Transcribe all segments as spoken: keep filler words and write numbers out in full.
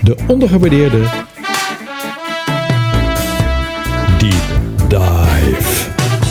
De ondergewaardeerde Deep Dive.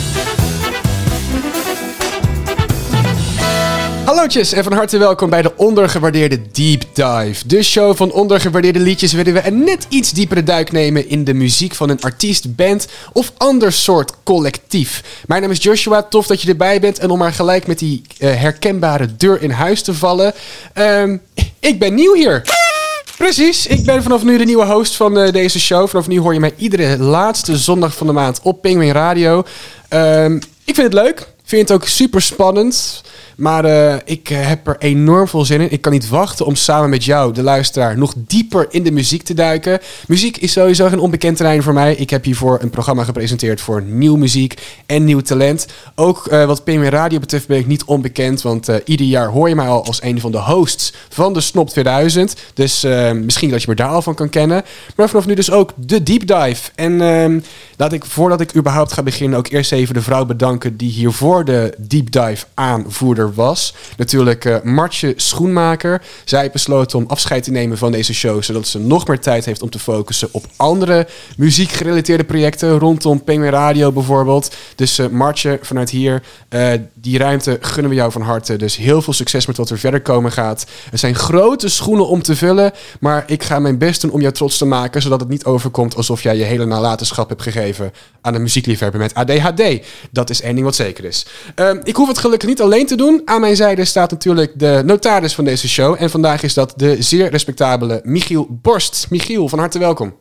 Hallootjes en van harte welkom bij de ondergewaardeerde Deep Dive. De show van ondergewaardeerde liedjes waarin we een net iets diepere duik nemen in de muziek van een artiest, band of ander soort collectief. Mijn naam is Joshua, tof dat je erbij bent en om maar gelijk met die uh, herkenbare deur in huis te vallen. Um, ik ben nieuw hier. Precies, ik ben vanaf nu de nieuwe host van uh, deze show. Vanaf nu hoor je mij iedere laatste zondag van de maand op Penguin Radio. Um, ik vind het leuk, vind het ook super spannend. Maar uh, ik uh, heb er enorm veel zin in. Ik kan niet wachten om samen met jou, de luisteraar, nog dieper in de muziek te duiken. Muziek is sowieso geen onbekend terrein voor mij. Ik heb hiervoor een programma gepresenteerd voor nieuw muziek en nieuw talent. Ook uh, wat P M W Radio betreft ben ik niet onbekend. Want uh, ieder jaar hoor je mij al als een van de hosts van de Snop tweeduizend. Dus uh, misschien dat je me daar al van kan kennen. Maar vanaf nu dus ook de Deep Dive. En uh, laat ik, voordat ik überhaupt ga beginnen, ook eerst even de vrouw bedanken die hiervoor de Deep Dive aanvoerder was. Natuurlijk uh, Martje Schoenmaker. Zij besloten om afscheid te nemen van deze show, zodat ze nog meer tijd heeft om te focussen op andere muziekgerelateerde projecten rondom P M W Radio bijvoorbeeld. Dus uh, Martje, vanuit hier, uh, die ruimte gunnen we jou van harte. Dus heel veel succes met wat er verder komen gaat. Er zijn grote schoenen om te vullen, maar ik ga mijn best doen om jou trots te maken, zodat het niet overkomt alsof jij je hele nalatenschap hebt gegeven aan een muziekliefhebber met A D H D. Dat is één ding wat zeker is. Uh, ik hoef het gelukkig niet alleen te doen. Aan mijn zijde staat natuurlijk de notaris van deze show. En vandaag is dat de zeer respectabele Michiel Borst. Michiel, van harte welkom.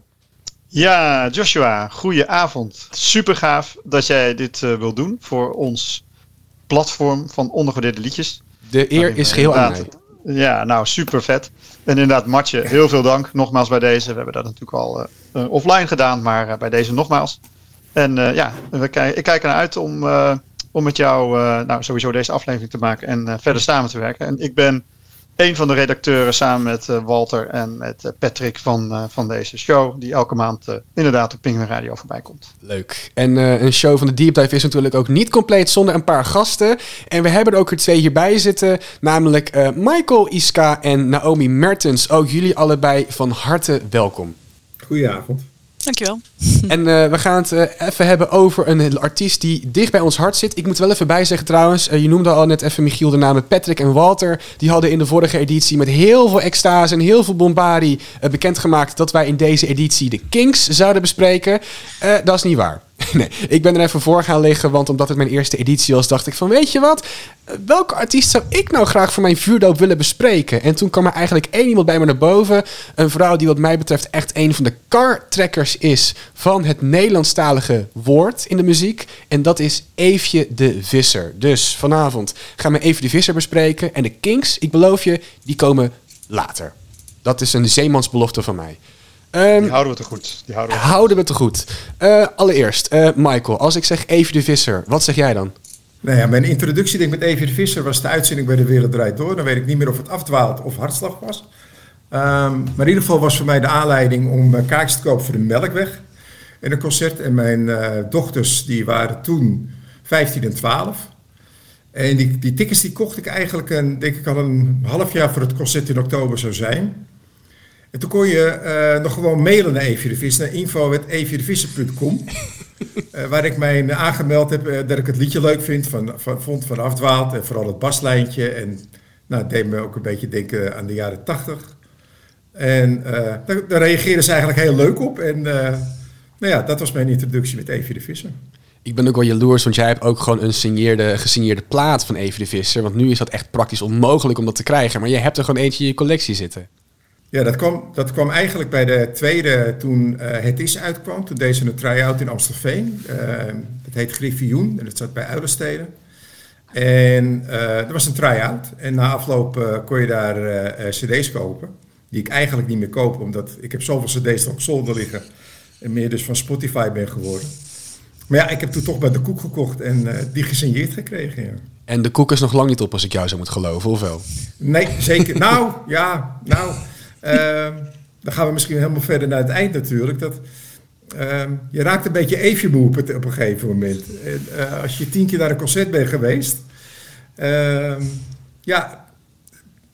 Ja, Joshua, goeie avond. Super gaaf dat jij dit uh, wil doen voor ons platform van ondergewaardeerde liedjes. De eer uh, is geheel aan mij. Ja, nou super vet. En inderdaad, Martje, heel veel dank nogmaals bij deze. We hebben dat natuurlijk al uh, uh, offline gedaan, maar uh, bij deze nogmaals. En uh, ja, we k- ik kijk ernaar uit om... Uh, om met jou uh, nou, sowieso deze aflevering te maken en uh, verder samen te werken. En ik ben een van de redacteuren samen met uh, Walter en met uh, Patrick van, uh, van deze show, die elke maand uh, inderdaad op Penguin Radio voorbij komt. Leuk. En uh, een show van de Deep Dive is natuurlijk ook niet compleet zonder een paar gasten. En we hebben er ook er twee hierbij zitten, namelijk uh, Michael Iska en Naomi Mertens. Ook jullie allebei van harte welkom. Goedenavond. Dankjewel. En uh, we gaan het uh, even hebben over een artiest die dicht bij ons hart zit. Ik moet er wel even bij zeggen trouwens, uh, je noemde al net even Michiel de namen Patrick en Walter. Die hadden in de vorige editie met heel veel extase en heel veel bombardie uh, bekendgemaakt dat wij in deze editie de Kinks zouden bespreken. Uh, dat is niet waar. Nee, ik ben er even voor gaan liggen, want omdat het mijn eerste editie was, dacht ik van, weet je wat? Welke artiest zou ik nou graag voor mijn vuurdoop willen bespreken? En toen kwam er eigenlijk één iemand bij me naar boven. Een vrouw die wat mij betreft echt een van de kartrekkers is van het Nederlandstalige woord in de muziek. En dat is Eefje de Visser. Dus vanavond gaan we Eefje de Visser bespreken. En de Kinks, ik beloof je, die komen later. Dat is een zeemansbelofte van mij. Um, die houden we te goed. Die houden we te houden we te goed. Uh, allereerst, uh, Michael, als ik zeg Eefje de Visser, wat zeg jij dan? Nou ja, mijn introductie denk ik met Eefje de Visser was de uitzending bij De Wereld Draait Door. Dan weet ik niet meer of het Afdwaalt of Hartslag was. Um, maar in ieder geval was voor mij de aanleiding om uh, kaartjes te kopen voor de Melkweg. En een concert. En mijn uh, dochters, die waren toen vijftien en twaalf. En die, die tickets die kocht ik eigenlijk, een, denk ik al een half jaar voor het concert in oktober zou zijn. En toen kon je uh, nog gewoon mailen naar Eefje de Visser, naar info at eefje de visser punt com. uh, waar ik mij aangemeld heb uh, dat ik het liedje leuk vind, van, van, vond van Afdwaalt. En vooral het baslijntje. En nou, het deed me ook een beetje denken aan de jaren tachtig. En uh, daar, daar reageerden ze eigenlijk heel leuk op. En uh, nou ja, dat was mijn introductie met Eefje de Visser. Ik ben ook wel jaloers, want jij hebt ook gewoon een signeerde, gesigneerde plaat van Eefje de Visser. Want nu is dat echt praktisch onmogelijk om dat te krijgen. Maar je hebt er gewoon eentje in je collectie zitten. Ja, dat kwam, dat kwam eigenlijk bij de tweede toen uh, Het Is uitkwam. Toen deed ze een try-out in Amstelveen. Uh, het heet Griffioen en dat zat bij Uilenstede. En uh, er was een try-out. En na afloop uh, kon je daar uh, cd's kopen. Die ik eigenlijk niet meer koop, omdat ik heb zoveel cd's op zolder liggen. En meer dus van Spotify ben geworden. Maar ja, ik heb toen toch bij de Koek gekocht en uh, die gesigneerd gekregen. Ja. En de Koek is nog lang niet op als ik jou zou moet geloven, of wel? Nee, zeker. nou, ja, nou... Uh, dan gaan we misschien helemaal verder naar het eind natuurlijk. Dat, uh, je raakt een beetje Eefje moe op, op een gegeven moment. En, uh, als je tien keer naar een concert bent geweest. Uh, ja,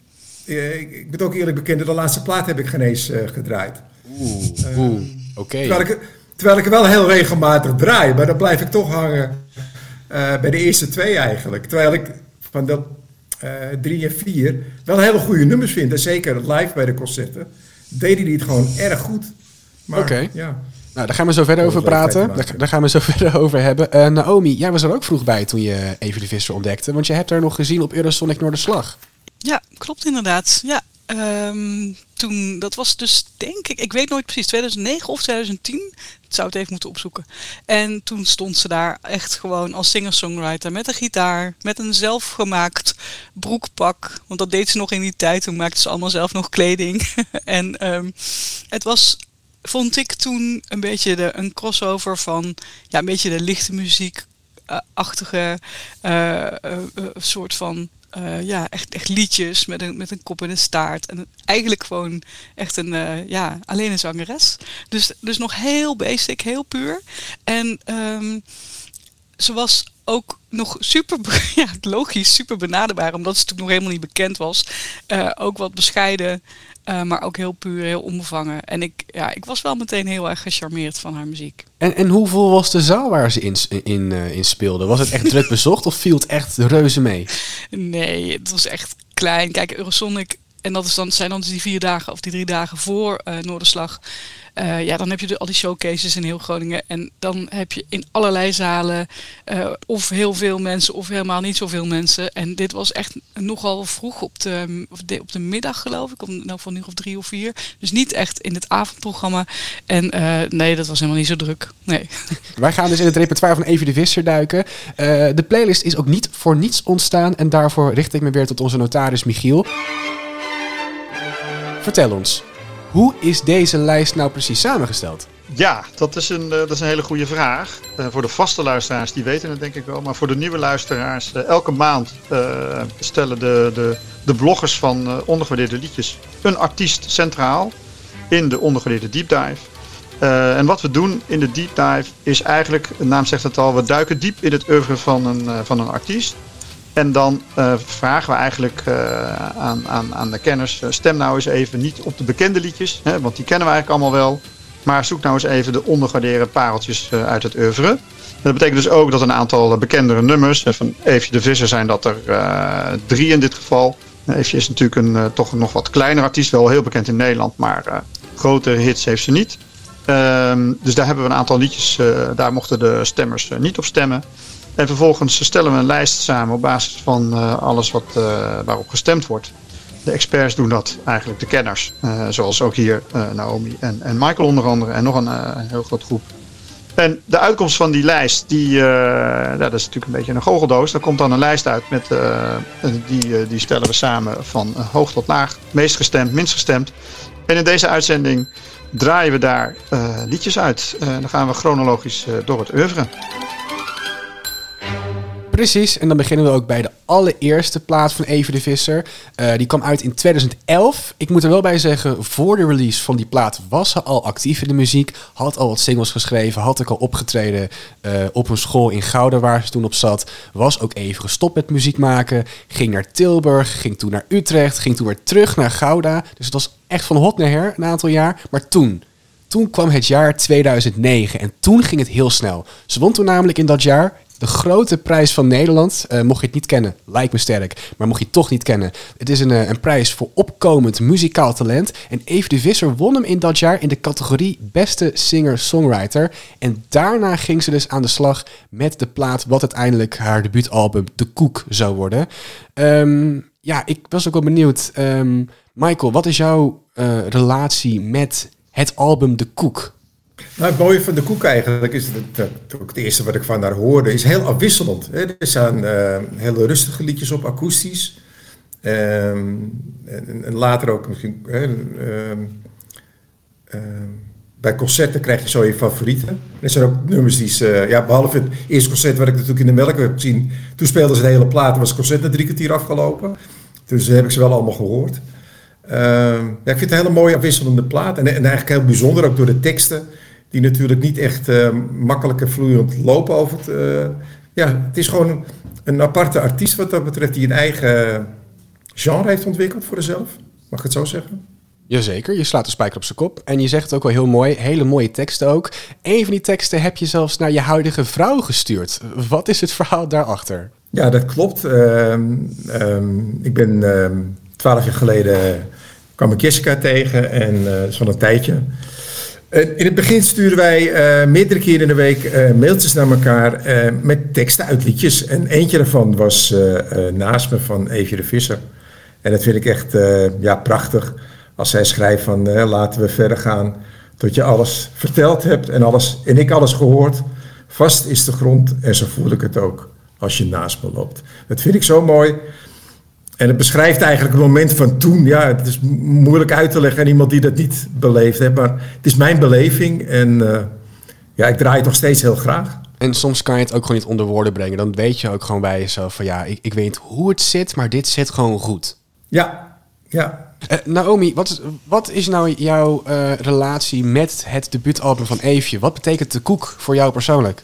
uh, ik moet ook eerlijk bekennen, de laatste plaat heb ik geen eens uh, gedraaid. Oeh, uh, oeh, oké. Okay. Terwijl ik, terwijl ik er wel heel regelmatig draai, maar dan blijf ik toch hangen uh, bij de eerste twee eigenlijk. Terwijl ik van de uh, drie en vier wel hele goede nummers vind. En zeker live bij de concerten deden die het gewoon erg goed. Oké. Okay. Ja. Nou, daar gaan we zo verder over praten. Daar, daar gaan we zo verder over hebben. Uh, Naomi, jij was er ook vroeg bij toen je Evie de Visser ontdekte. Want je hebt haar nog gezien op Eurosonic Noorderslag. Ja, klopt inderdaad. Ja, um, toen, dat was dus denk ik, ik weet nooit precies, twintig oh negen of twintig tien. Ik zou het even moeten opzoeken. En toen stond ze daar echt gewoon als singer-songwriter met een gitaar, met een zelfgemaakt broekpak. Want dat deed ze nog in die tijd. Toen maakte ze allemaal zelf nog kleding. en um, het was... vond ik toen een beetje de, een crossover van ja, een beetje de lichte muziek-achtige uh, uh, uh, soort van uh, ja, echt, echt liedjes met een, met een kop en een staart. En eigenlijk gewoon echt een, uh, ja, alleen een zangeres. Dus, dus nog heel basic, heel puur. En um, ze was ook nog super, ja, logisch, super benaderbaar, omdat ze natuurlijk nog helemaal niet bekend was. Uh, ook wat bescheiden. Uh, maar ook heel puur, heel onbevangen. En ik, ja, ik was wel meteen heel erg gecharmeerd van haar muziek. En, en hoe vol was de zaal waar ze in, in, uh, in speelde? Was het echt druk bezocht of viel het echt reuze mee? Nee, het was echt klein. Kijk, Eurosonic, en dat is dan, zijn dan die vier dagen of die drie dagen voor uh, Noorderslag. Uh, ja, dan heb je de, al die showcases in heel Groningen. En dan heb je in allerlei zalen uh, of heel veel mensen of helemaal niet zoveel mensen. En dit was echt nogal vroeg op de, op de middag, geloof ik. Om, nou, van nu of drie of vier. Dus niet echt in het avondprogramma. En uh, nee, dat was helemaal niet zo druk. Nee. Wij gaan dus in het repertoire van Evie de Visser duiken. Uh, de playlist is ook niet voor niets ontstaan. En daarvoor richt ik me weer tot onze notaris Michiel. Vertel ons. Hoe is deze lijst nou precies samengesteld? Ja, dat is een, uh, dat is een hele goede vraag. Uh, voor de vaste luisteraars, die weten het denk ik wel. Maar voor de nieuwe luisteraars, uh, elke maand uh, stellen de, de, de bloggers van uh, ondergewaardeerde liedjes een artiest centraal in de ondergewaardeerde deep dive. Uh, en wat we doen in de deep dive is eigenlijk, de naam zegt het al, we duiken diep in het oeuvre van een, uh, van een artiest. En dan uh, vragen we eigenlijk uh, aan, aan, aan de kenners, uh, stem nou eens even niet op de bekende liedjes, hè, want die kennen we eigenlijk allemaal wel. Maar zoek nou eens even de ondergewaardeerde pareltjes uh, uit het oeuvre. Dat betekent dus ook dat een aantal bekendere nummers, uh, van Evie de Visser zijn dat er uh, drie in dit geval. Uh, Evie is natuurlijk een uh, toch nog wat kleiner artiest, wel heel bekend in Nederland, maar uh, grotere hits heeft ze niet. Uh, dus daar hebben we een aantal liedjes, uh, daar mochten de stemmers uh, niet op stemmen. En vervolgens stellen we een lijst samen op basis van uh, alles wat, uh, waarop gestemd wordt. De experts doen dat, eigenlijk de kenners. Uh, zoals ook hier uh, Naomi en, en Michael onder andere. En nog een uh, heel groot groep. En de uitkomst van die lijst, die, uh, ja, dat is natuurlijk een beetje een goocheldoos. Daar komt dan een lijst uit. Met, uh, die, uh, die stellen we samen van uh, hoog tot laag. Meest gestemd, minst gestemd. En in deze uitzending draaien we daar uh, liedjes uit. Uh, dan gaan we chronologisch uh, door het oeuvre. Precies, en dan beginnen we ook bij de allereerste plaat van Evie de Visser. Uh, die kwam uit in twintig elf. Ik moet er wel bij zeggen, voor de release van die plaat was ze al actief in de muziek. Had al wat singles geschreven, had ik al opgetreden uh, op een school in Gouda waar ze toen op zat. Was ook even gestopt met muziek maken. Ging naar Tilburg, ging toen naar Utrecht, ging toen weer terug naar Gouda. Dus het was echt van hot naar her, een aantal jaar. Maar toen... Toen kwam het jaar tweeduizend negen en toen ging het heel snel. Ze won toen namelijk in dat jaar de grote prijs van Nederland. Uh, mocht je het niet kennen, lijkt me sterk, maar mocht je het toch niet kennen. Het is een, uh, een prijs voor opkomend muzikaal talent. En Evie de Visser won hem in dat jaar in de categorie beste singer-songwriter. En daarna ging ze dus aan de slag met de plaat wat uiteindelijk haar debuutalbum De Koek zou worden. Um, ja, ik was ook wel benieuwd. Um, Michael, wat is jouw uh, relatie met het album De Koek? Nou, het mooie van De Koek eigenlijk is dat, dat ook het eerste wat ik van haar hoorde is heel afwisselend. Hè. Er staan uh, hele rustige liedjes op, akoestisch. Um, en, en later ook misschien uh, uh, uh, bij concerten krijg je zo je favorieten. Er zijn ook nummers die ze, ja, behalve het eerste concert wat ik natuurlijk in de Melkweg heb gezien, toen speelden ze de hele plaat, was het concert na drie kwartier afgelopen. Dus heb ik ze wel allemaal gehoord. Uh, ja, ik vind het een hele mooie afwisselende plaat. En, en eigenlijk heel bijzonder ook door de teksten. Die natuurlijk niet echt uh, makkelijk en vloeiend lopen over het... Uh, ja, het is gewoon een, een aparte artiest wat dat betreft. Die een eigen genre heeft ontwikkeld voor zichzelf. Mag ik het zo zeggen? Jazeker, je slaat de spijker op zijn kop. En je zegt het ook wel heel mooi, hele mooie teksten ook. Een van die teksten heb je zelfs naar je huidige vrouw gestuurd. Wat is het verhaal daarachter? Ja, dat klopt. Um, um, ik ben um, twaalf jaar geleden kwam ik Jessica tegen en uh, dat is van een tijdje. Uh, in het begin stuurden wij uh, meerdere keren in de week uh, mailtjes naar elkaar uh, met teksten uit liedjes. En eentje daarvan was uh, uh, Naast me van Eefje de Visser. En dat vind ik echt uh, ja, prachtig. Als zij schrijft van uh, laten we verder gaan tot je alles verteld hebt en, alles, en ik alles gehoord. Vast is de grond en zo voel ik het ook als je naast me loopt. Dat vind ik zo mooi. En het beschrijft eigenlijk het moment van toen. Ja, het is moeilijk uit te leggen aan iemand die dat niet beleefd heeft. Maar het is mijn beleving en uh, ja, ik draai het nog steeds heel graag. En soms kan je het ook gewoon niet onder woorden brengen. Dan weet je ook gewoon bij jezelf van ja, ik, ik weet hoe het zit, maar dit zit gewoon goed. Ja, ja. Uh, Naomi, wat is, wat is nou jouw uh, relatie met het debuutalbum van Eefje? Wat betekent de koek voor jou persoonlijk?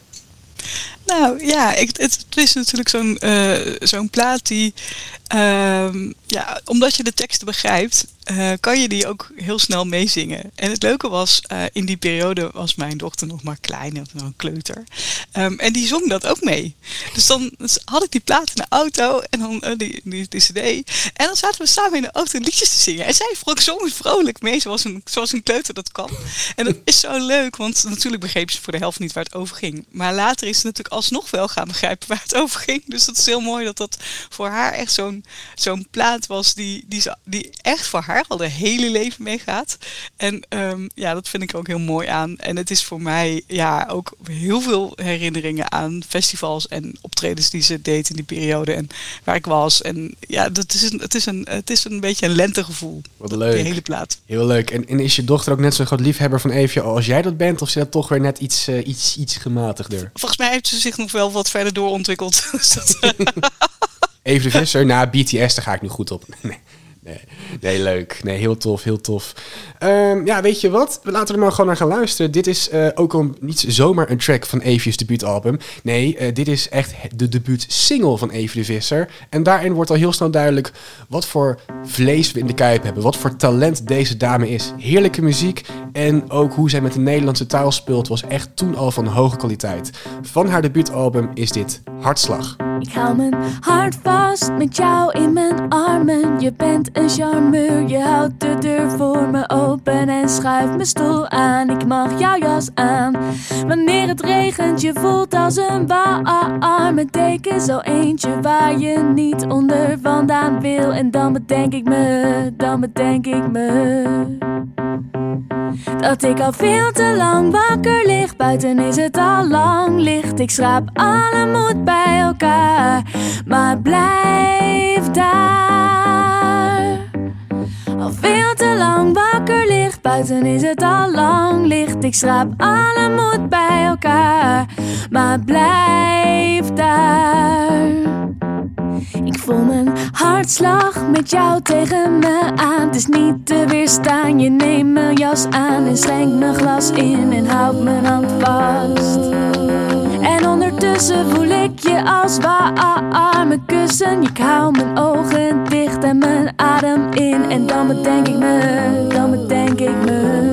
Nou ja, ik, het, het is natuurlijk zo'n uh, zo'n plaat die, uh, ja, omdat je de teksten begrijpt, uh, kan je die ook heel snel meezingen. En het leuke was, uh, in die periode was mijn dochter nog maar klein, nog een kleuter. Um, en die zong dat ook mee. Dus dan dus had ik die plaat in de auto en dan uh, die, die, die cd. En dan zaten we samen in de auto liedjes te zingen. En zij vroeg zong vrolijk mee, zoals een, zoals een kleuter dat kan. En dat is zo leuk, want natuurlijk begreep ze voor de helft niet waar het over ging. Maar later is het natuurlijk alsnog wel gaan begrijpen waar het over ging. Dus dat is heel mooi dat dat voor haar echt zo'n, zo'n plaat was die, die, die echt voor haar al de hele leven meegaat. En um, ja, dat vind ik ook heel mooi aan. En het is voor mij ja ook heel veel herinneringen aan festivals en optredens die ze deed in die periode en waar ik was. En ja, dat is een, het, is een, het is een beetje een lentegevoel. Wat leuk. Die hele plaat. Heel leuk. En, en is je dochter ook net zo'n groot liefhebber van Eefje als jij dat bent? Of is dat toch weer net iets, uh, iets, iets gematigder? Volgens mij heeft ze zich nog wel wat verder doorontwikkeld. Dus dat, Even de Visser, na B T S, daar ga ik nu goed op. Nee, nee, nee leuk. Nee, heel tof, heel tof. Um, ja, weet je wat? Laten we er maar gewoon naar gaan luisteren. Dit is uh, ook al niet zomaar een track van Eefje's debuutalbum. Nee, uh, dit is echt de debuutsingle van Eefje de Visser. En daarin wordt al heel snel duidelijk wat voor vlees we in de kuip hebben. Wat voor talent deze dame is. Heerlijke muziek en ook hoe zij met de Nederlandse taal speelt was echt toen al van hoge kwaliteit. Van haar debuutalbum is dit Hartslag. Ik hou mijn hart vast met jou in mijn armen. Je bent een charmeur, je houdt de deur voor me open en schuift mijn stoel aan. Ik mag jouw jas aan. Wanneer het regent, je voelt als een warme deken. Zo eentje waar je niet onder vandaan wil. En dan bedenk ik me, dan bedenk ik me dat ik al veel te lang wakker lig. Buiten is het al lang licht. Ik schraap alle moed bij elkaar, maar blijf daar. Al veel te lang wakker ligt. Buiten is het al lang licht. Ik schraap alle moed bij elkaar, maar blijf daar. Ik voel mijn hartslag met jou tegen me aan. Het is niet te weerstaan, je neemt mijn jas aan en schenkt mijn glas in en houdt mijn hand vast. En ondertussen voel ik je als warme kussen. Ik hou mijn ogen dicht en mijn adem in. En dan bedenk ik me, dan bedenk ik me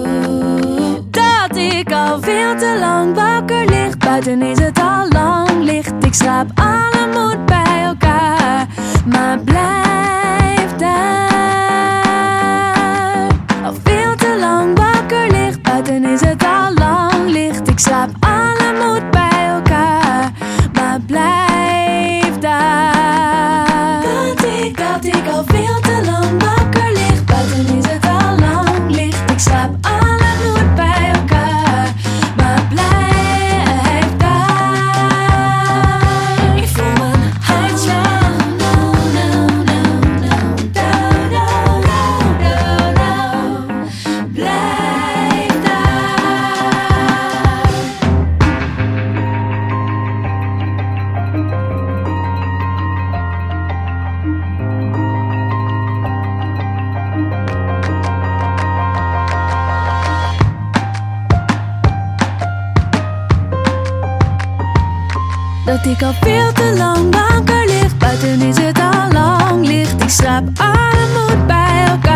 dat ik al veel te lang wakker lig. Buiten is het al lang licht. Ik schraap alle moed bij elkaar, maar blijf daar. Al veel te lang wakker ligt. Buiten is het al lang licht. Ik schraap alle moed bij elkaar, maar blijf daar. Dat ik, dat ik al veel te lang wakker lig. Buiten is het al lang licht. Ik schraap alle moed bij elkaar, maar blijf daar. Ik voel mijn hartslag. No, no, no, no. Do, do, do, do, do. Blijf daar. Dat ik al veel te lang wakker lig. Buiten is het al lang licht. Ik schraap alle moed bij elkaar.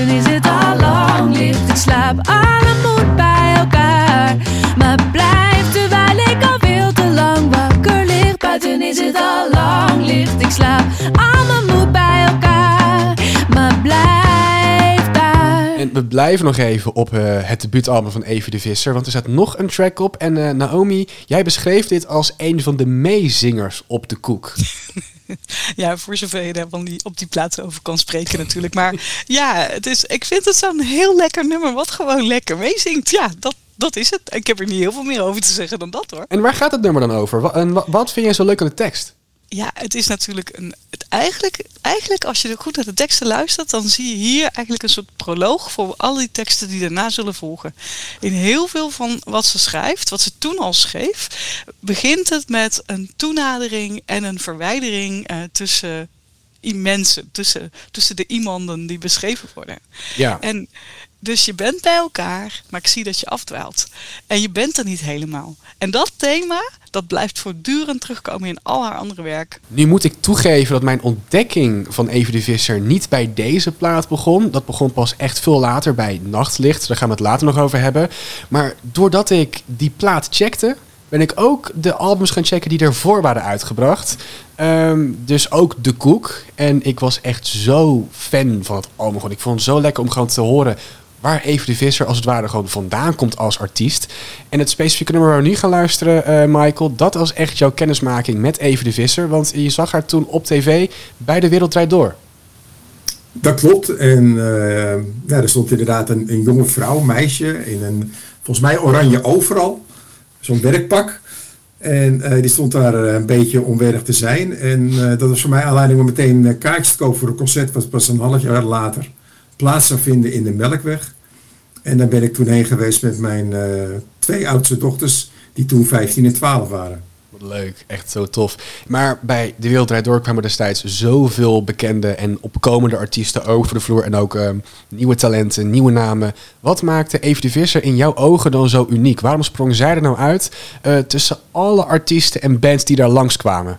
buiten is het al lang licht. Ik slaap alle moed bij elkaar, maar blijf terwijl ik al veel te lang wakker lig. Buiten is het al lang licht. Ik slaap al mijn moed bij elkaar, maar blijf daar. En we blijven nog even op uh, het debuutalbum van Evie de Visser, want er staat nog een track op. En uh, Naomi, jij beschreef dit als een van de meezingers op de koek. Ja, voor zover je daar van die, op die plaats over kan spreken natuurlijk. Maar ja, het is, ik vind het zo'n heel lekker nummer wat gewoon lekker meezingt. Ja, dat, dat is het. Ik heb er niet heel veel meer over te zeggen dan dat hoor. En waar gaat het nummer dan over? Wa- en wa- wat vind jij zo leuk aan de tekst? Ja, het is natuurlijk een. Het eigenlijk, eigenlijk, als je goed naar de teksten luistert, dan zie je hier eigenlijk een soort proloog voor al die teksten die daarna zullen volgen. In heel veel van wat ze schrijft, wat ze toen al schreef, begint het met een toenadering en een verwijdering uh, tussen mensen, tussen, tussen de iemanden die beschreven worden. Ja. En dus je bent bij elkaar, maar ik zie dat je afdwaalt. En je bent er niet helemaal. En dat thema, dat blijft voortdurend terugkomen in al haar andere werk. Nu moet ik toegeven dat mijn ontdekking van Evie de Visser niet bij deze plaat begon. Dat begon pas echt veel later bij Nachtlicht. Daar gaan we het later nog over hebben. Maar doordat ik die plaat checkte, ben ik ook de albums gaan checken die ervoor waren uitgebracht. Um, dus ook De Koek. En ik was echt zo fan van het album. Ik vond het zo lekker om gewoon te horen waar Evie de Visser als het ware gewoon vandaan komt als artiest. En het specifieke nummer waar we nu gaan luisteren, uh, Michael, dat was echt jouw kennismaking met Evie de Visser. Want je zag haar toen op tv bij De Wereld Draait Door. Dat klopt. En uh, ja, er stond inderdaad een, een jonge vrouw, meisje, in een volgens mij oranje overal. Zo'n werkpak. En uh, die stond daar uh, een beetje onwerdig te zijn. En uh, dat was voor mij aanleiding om meteen uh, kaartjes te kopen voor een concert wat pas een half jaar later plaats zou vinden in de Melkweg. En daar ben ik toen heen geweest met mijn uh, twee oudste dochters, die toen vijftien en twaalf waren. Wat leuk, echt zo tof. Maar bij De Wereld Draait Door kwamen destijds zoveel bekende en opkomende artiesten over de vloer. En ook um, nieuwe talenten, nieuwe namen. Wat maakte Evie de Visser in jouw ogen dan zo uniek? Waarom sprong zij er nou uit uh, tussen alle artiesten en bands die daar langskwamen?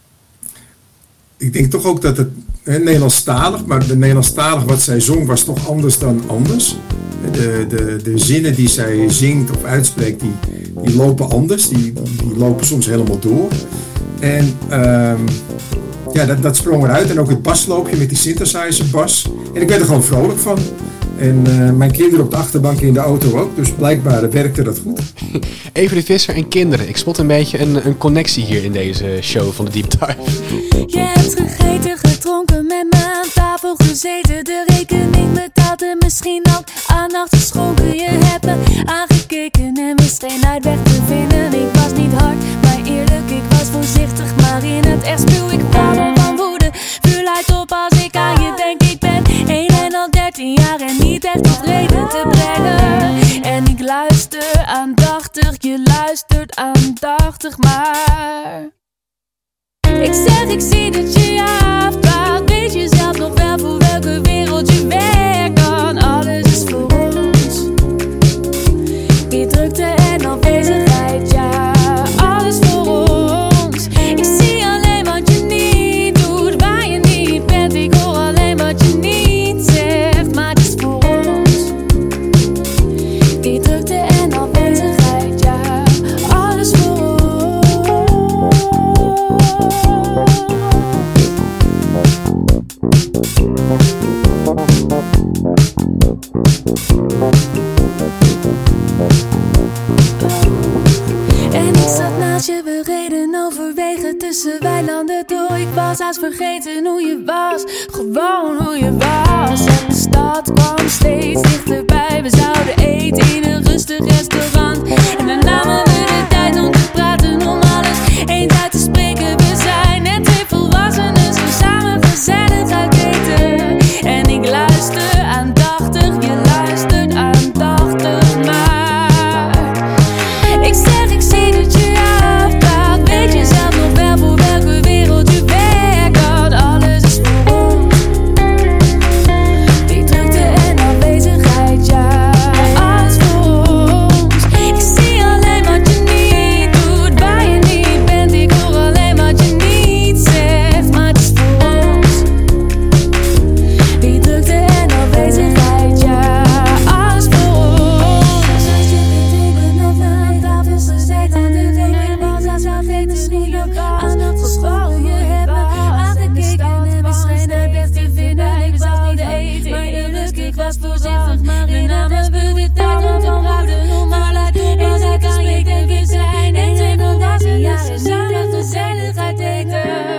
Ik denk toch ook dat het hè, Nederlandstalig, maar de Nederlandstalig wat zij zong was toch anders dan anders. De, de, de zinnen die zij zingt of uitspreekt, die, die lopen anders. Die, die lopen soms helemaal door. En um, ja, dat, dat sprong eruit. En ook het basloopje met die synthesizer bas. En ik werd er gewoon vrolijk van. En uh, mijn kinderen op de achterbank in de auto ook. Dus blijkbaar werkte dat goed. Evie de Visser en kinderen. Ik spot een beetje een, een connectie hier in deze show van de Deep Dive. Je hebt gegeten, gedronken, met me aan tafel gezeten. De rekening betaald en misschien ook aandacht geschonken. Je hebt me aangekeken en wist geen uitweg te vinden. Ik was niet hard, maar eerlijk, ik was voorzichtig. Maar in het echt spuw ik vallen van woede. Vuur leidt op als ik aan je denk. Ik ben een en al dertien jaar en niet echt tot reden te brengen. En ik luister aandachtig, je luistert aandachtig maar. Ik zeg, ik zie dat je je afdwaalt. Weet je zelf nog wel voor welke wereld je werkt dan? Alles is voor ons. Die drukte en afwezigheid, ja. Alles voor ons. Ik zie alleen wat je niet doet, waar je niet bent. Ik hoor alleen wat je niet zegt, maar het is voor ons. Die drukte en afwezigheid, ja. Alles voor ons. En ik zat naast je, we reden over wegen tussen weilanden door. Ik was haast vergeten hoe je was, gewoon hoe je was. En de stad kwam steeds dichterbij, we zouden eten in een rustig restaurant. En dan namen we de tijd om te praten, om alles eens uit te spreken. We zijn net twee volwassenen, zo samen gezellig uit eten. En ik luister aandachtig, je luistert aandachtig maar. Ik zeg, ik zie dat je afdwaalt. Weet je zelf nog wel voor welke wereld je werkt dan? Alles is voor ons. Die drukte en afwezigheid, ja. Alles voor ons. Ik zie alleen wat je was voorzichtig, maar in alles wordt het tijd om te praten. Normaal laat doen, maar dat kan je denken. We zijn en twee van deze jaren samen gezelligheid eten.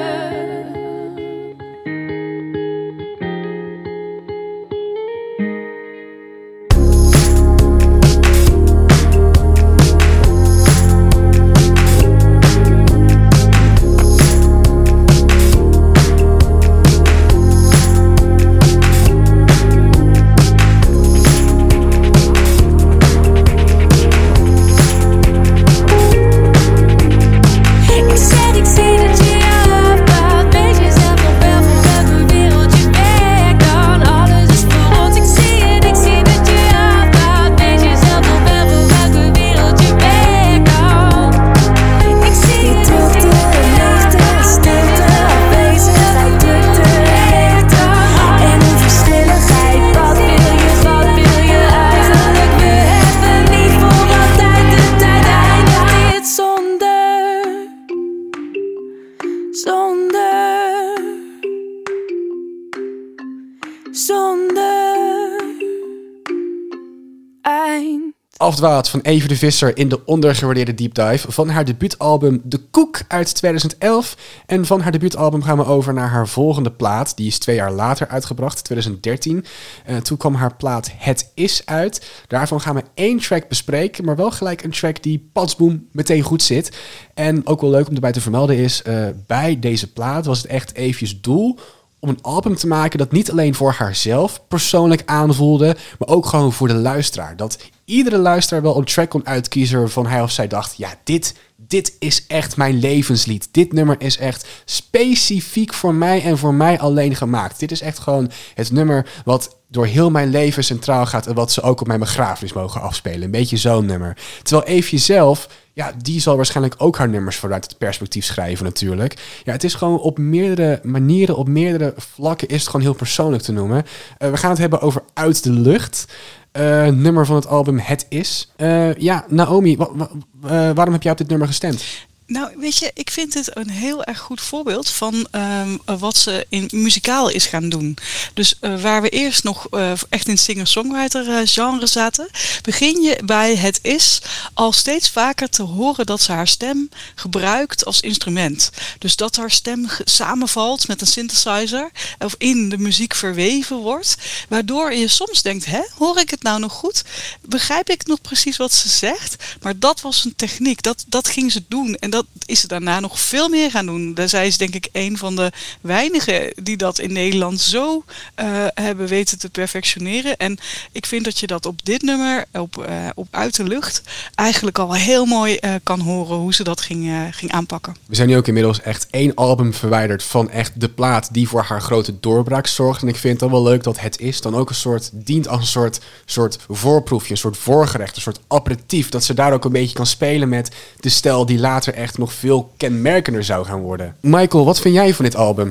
Afdwaald van Evie de Visser in de ondergewaardeerde Deep Dive. Van haar debuutalbum De Koek uit twintig elf. En van haar debuutalbum gaan we over naar haar volgende plaat. Die is twee jaar later uitgebracht, twintig dertien. Uh, toen kwam haar plaat Het Is uit. Daarvan gaan we één track bespreken, maar wel gelijk een track die patsboom meteen goed zit. En ook wel leuk om erbij te vermelden is, uh, bij deze plaat was het echt Evie's doel om een album te maken dat niet alleen voor haarzelf persoonlijk aanvoelde, maar ook gewoon voor de luisteraar. Dat iedere luisteraar wel een track kon uitkiezen waarvan hij of zij dacht, ja, dit, dit is echt mijn levenslied. Dit nummer is echt specifiek voor mij en voor mij alleen gemaakt. Dit is echt gewoon het nummer wat door heel mijn leven centraal gaat en wat ze ook op mijn begrafenis mogen afspelen. Een beetje zo'n nummer. Terwijl Evie zelf, ja, die zal waarschijnlijk ook haar nummers vanuit het perspectief schrijven natuurlijk. Ja, het is gewoon op meerdere manieren, op meerdere vlakken is het gewoon heel persoonlijk te noemen. Uh, we gaan het hebben over Uit de Lucht. Uh, nummer van het album Het Is. Uh, ja, Naomi, wa- wa- uh, waarom heb jij op dit nummer gestemd? Nou, weet je, ik vind het een heel erg goed voorbeeld van um, wat ze in muzikaal is gaan doen. Dus uh, waar we eerst nog uh, echt in singer-songwriter uh, genre zaten, begin je bij Het Is al steeds vaker te horen dat ze haar stem gebruikt als instrument. Dus dat haar stem ge- samenvalt met een synthesizer of in de muziek verweven wordt, waardoor je soms denkt, hè, hoor ik het nou nog goed? Begrijp ik nog precies wat ze zegt? Maar dat was een techniek, dat, dat ging ze doen en dat is ze daarna nog veel meer gaan doen. Daar zij is denk ik een van de weinigen die dat in Nederland zo uh, hebben weten te perfectioneren. En ik vind dat je dat op dit nummer, op, uh, op Uit de Lucht, eigenlijk al heel mooi uh, kan horen hoe ze dat ging, uh, ging aanpakken. We zijn nu ook inmiddels echt één album verwijderd van echt de plaat die voor haar grote doorbraak zorgt. En ik vind het dan wel leuk dat Het Is dan ook een soort, dient als een soort, soort voorproefje, een soort voorgerecht, een soort aperitief. Dat ze daar ook een beetje kan spelen met de stijl die later echt nog veel kenmerkender zou gaan worden. Michael, wat vind jij van dit album?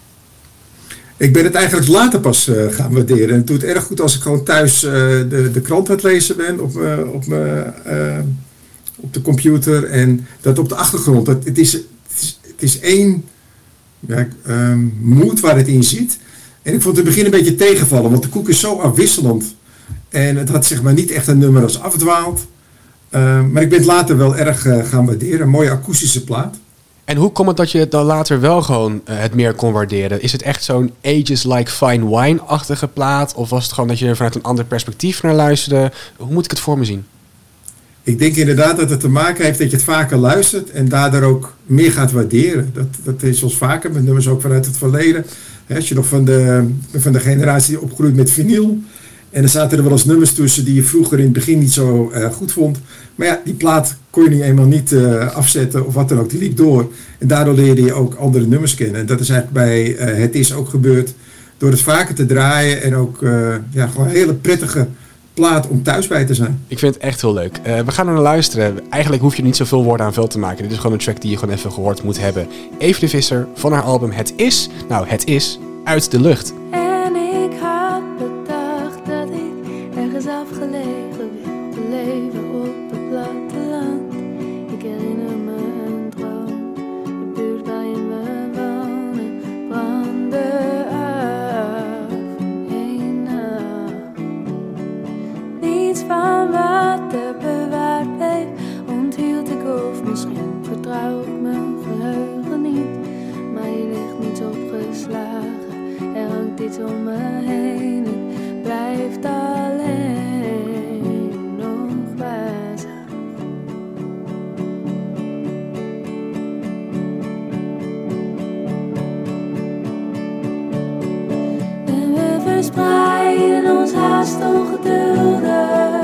Ik ben het eigenlijk later pas uh, gaan waarderen. En het doet erg goed als ik gewoon thuis uh, de, de krant aan het lezen ben op, uh, op, uh, uh, op de computer. En dat op de achtergrond. Dat, het, is, het, is, het is één ja, um, mood waar het in zit. En ik vond het in het begin een beetje tegenvallen. Want de koek is zo afwisselend. En het had zeg maar niet echt een nummer als Afdwaald. Uh, maar ik ben het later wel erg uh, gaan waarderen. Een mooie akoestische plaat. En hoe komt het dat je het dan later wel gewoon uh, het meer kon waarderen? Is het echt zo'n Ages Like Fine Wine-achtige plaat? Of was het gewoon dat je er vanuit een ander perspectief naar luisterde? Hoe moet ik het voor me zien? Ik denk inderdaad dat het te maken heeft dat je het vaker luistert en daardoor ook meer gaat waarderen. Dat, dat is zoals vaker met nummers ook vanuit het verleden. He, als je nog van de, van de generatie opgroeit met vinyl. En er zaten er wel eens nummers tussen die je vroeger in het begin niet zo uh, goed vond. Maar ja, die plaat kon je niet eenmaal niet uh, afzetten of wat dan ook. Die liep door. En daardoor leerde je ook andere nummers kennen. En dat is eigenlijk bij uh, Het Is ook gebeurd. Door het vaker te draaien en ook uh, ja, gewoon een hele prettige plaat om thuis bij te zijn. Ik vind het echt heel leuk. Uh, we gaan er naar luisteren. Eigenlijk hoef je niet zoveel woorden aan vuil te maken. Dit is gewoon een track die je gewoon even gehoord moet hebben. Evie de Visser van haar album Het Is. Nou, Het Is Uit de Lucht. En ik had bedacht dat ik ergens afgelegen wil leven op het platteland. Ik herinner me een droom, de buurt waarin we wonen brandde af. Een nacht om me heen. Het blijft alleen nog wazig. En we verspreiden ons haast ongeduldig.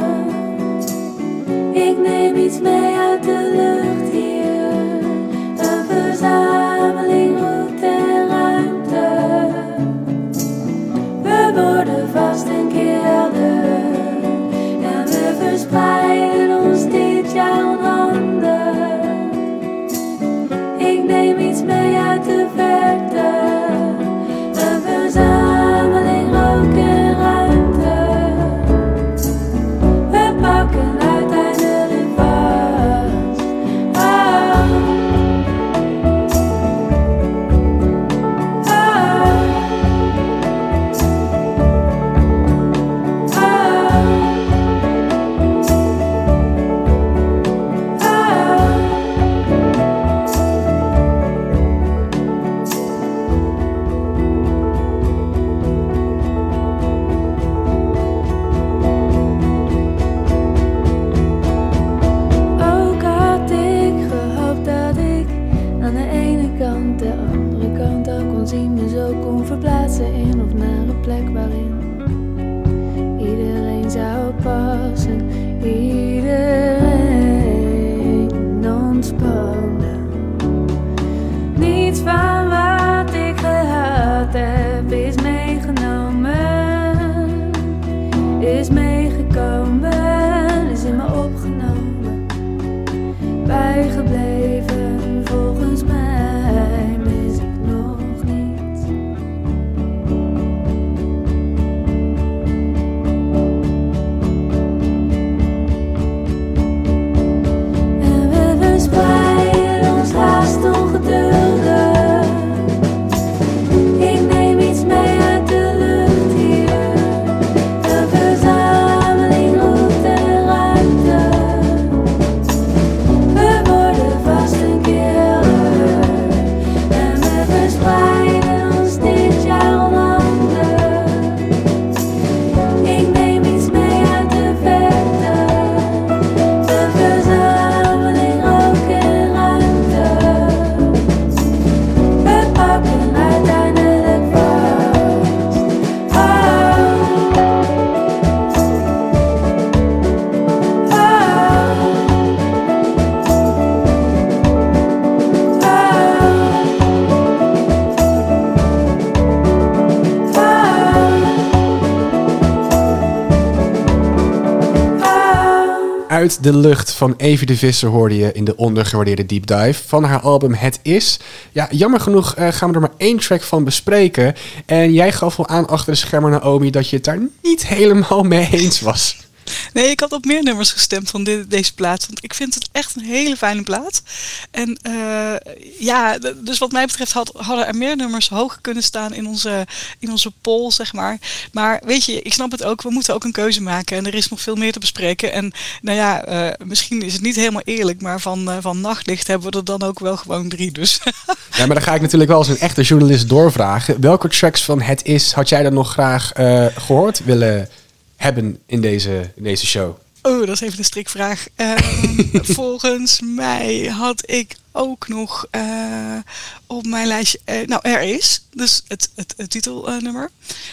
Ik neem iets mee uit de lucht hier. Een verzameling roet en ruimte. We worden vast een keer helder. En we verspreiden ons dit jaar onhandig. Ik neem iets mee uit de verte. Een verzameling rook en ruimte. We pakken uiteindelijk vast. Ah. Ah. Ah. Ah. Ook had ik gehoopt dat ik aan de ene kant de andere kant ook kon zien, me zo kon verplaatsen in of naar een plek waarin iedereen zou passen, iedereen ontspannen. Niets van wat ik gehad heb is meegenomen, is meegekomen, is in me opgenomen, bijgebleven. Volgens mij mis ik nog niets. En we verspreiden ons haast ongeduldig. Ik neem iets mee uit de lucht hier. Een verzameling roet en ruimte. We worden vast een keer helder. En we verspreiden ons dit jaar onhandig. Ik neem iets mee uit de verte. Een verzameling rook en ruimte. We pakken uiteindelijk vast. Ah. Ah. Uit de lucht van Evie de Visser hoorde je in de ondergewaardeerde Deep Dive van haar album Het Is. Ja, jammer genoeg eh, gaan we er maar één track van bespreken. En jij gaf al aan achter de schermen, Naomi, dat je het daar niet helemaal mee eens was. Nee, ik had op meer nummers gestemd van dit, deze plaat. Want ik vind het echt een hele fijne plaat. En uh, ja, d- dus wat mij betreft had, hadden er meer nummers hoog kunnen staan in onze, in onze poll, zeg maar. Maar weet je, ik snap het ook. We moeten ook een keuze maken. En er is nog veel meer te bespreken. En nou ja, uh, misschien is het niet helemaal eerlijk. Maar van, uh, van Nachtlicht hebben we er dan ook wel gewoon drie. Dus. Ja, maar dan ga ik natuurlijk wel als een echte journalist doorvragen. Welke tracks van Het Is had jij dan nog graag uh, gehoord willen hebben in deze, in deze show? Oh, dat is even een strikvraag. Uh, volgens mij had ik ook nog uh, op mijn lijstje... Uh, nou, Er Is. Dus het, het, het titelnummer.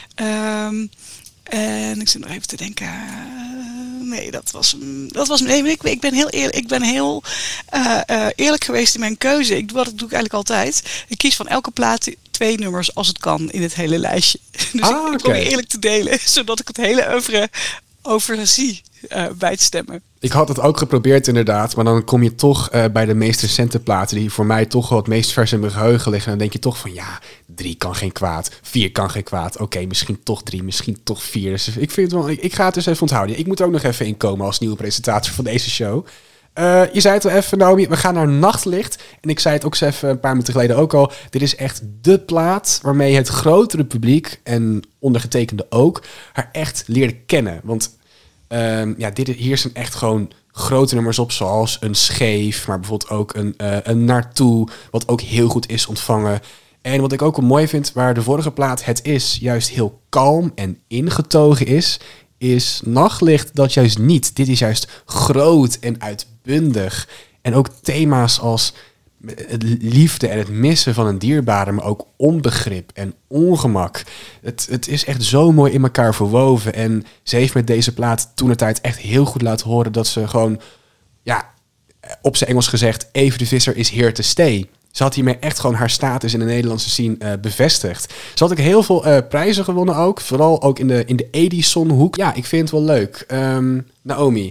Um, en ik zit nog even te denken... Uh, nee, dat was... Dat was nee, ik, ik ben heel, eerlijk, ik ben heel uh, uh, eerlijk geweest in mijn keuze. Ik, wat doe ik eigenlijk altijd. Ik kies van elke plaat twee nummers als het kan in het hele lijstje. Dus ah, ik, ik okay. probeer eerlijk te delen. Zodat ik het hele oeuvre overzie uh, bij het stemmen. Ik had het ook geprobeerd inderdaad, maar dan kom je toch uh, bij de meest recente platen die voor mij toch wel het meest vers in mijn geheugen liggen. En dan denk je toch van ja, drie kan geen kwaad, vier kan geen kwaad. Oké, okay, misschien toch drie, misschien toch vier. Dus ik vind het wel, ik, ik ga het dus even onthouden. Ik moet er ook nog even in komen als nieuwe presentator van deze show. Uh, je zei het al even, Naomi, we gaan naar Nachtlicht. En ik zei het ook eens even een paar minuten geleden ook al. Dit is echt de plaat waarmee het grotere publiek, en ondergetekende ook, haar echt leerde kennen. Want um, ja, dit, hier zijn echt gewoon grote nummers op, zoals een Scheef, maar bijvoorbeeld ook een, uh, een Naartoe, wat ook heel goed is ontvangen. En wat ik ook wel mooi vind, waar de vorige plaat Het Is juist heel kalm en ingetogen is, is Nachtlicht dat juist niet. Dit is juist groot en uitbundig. En ook thema's als het liefde en het missen van een dierbare, maar ook onbegrip en ongemak. Het, het is echt zo mooi in elkaar verwoven. En ze heeft met deze plaat toentertijd echt heel goed laten horen dat ze gewoon, ja, op zijn Engels gezegd, Evie de Visser is here to stay. Ze had hiermee echt gewoon haar status in de Nederlandse scene uh, bevestigd. Ze had ook heel veel uh, prijzen gewonnen ook. Vooral ook in de, in de Edison-hoek. Ja, ik vind het wel leuk. Um, Naomi.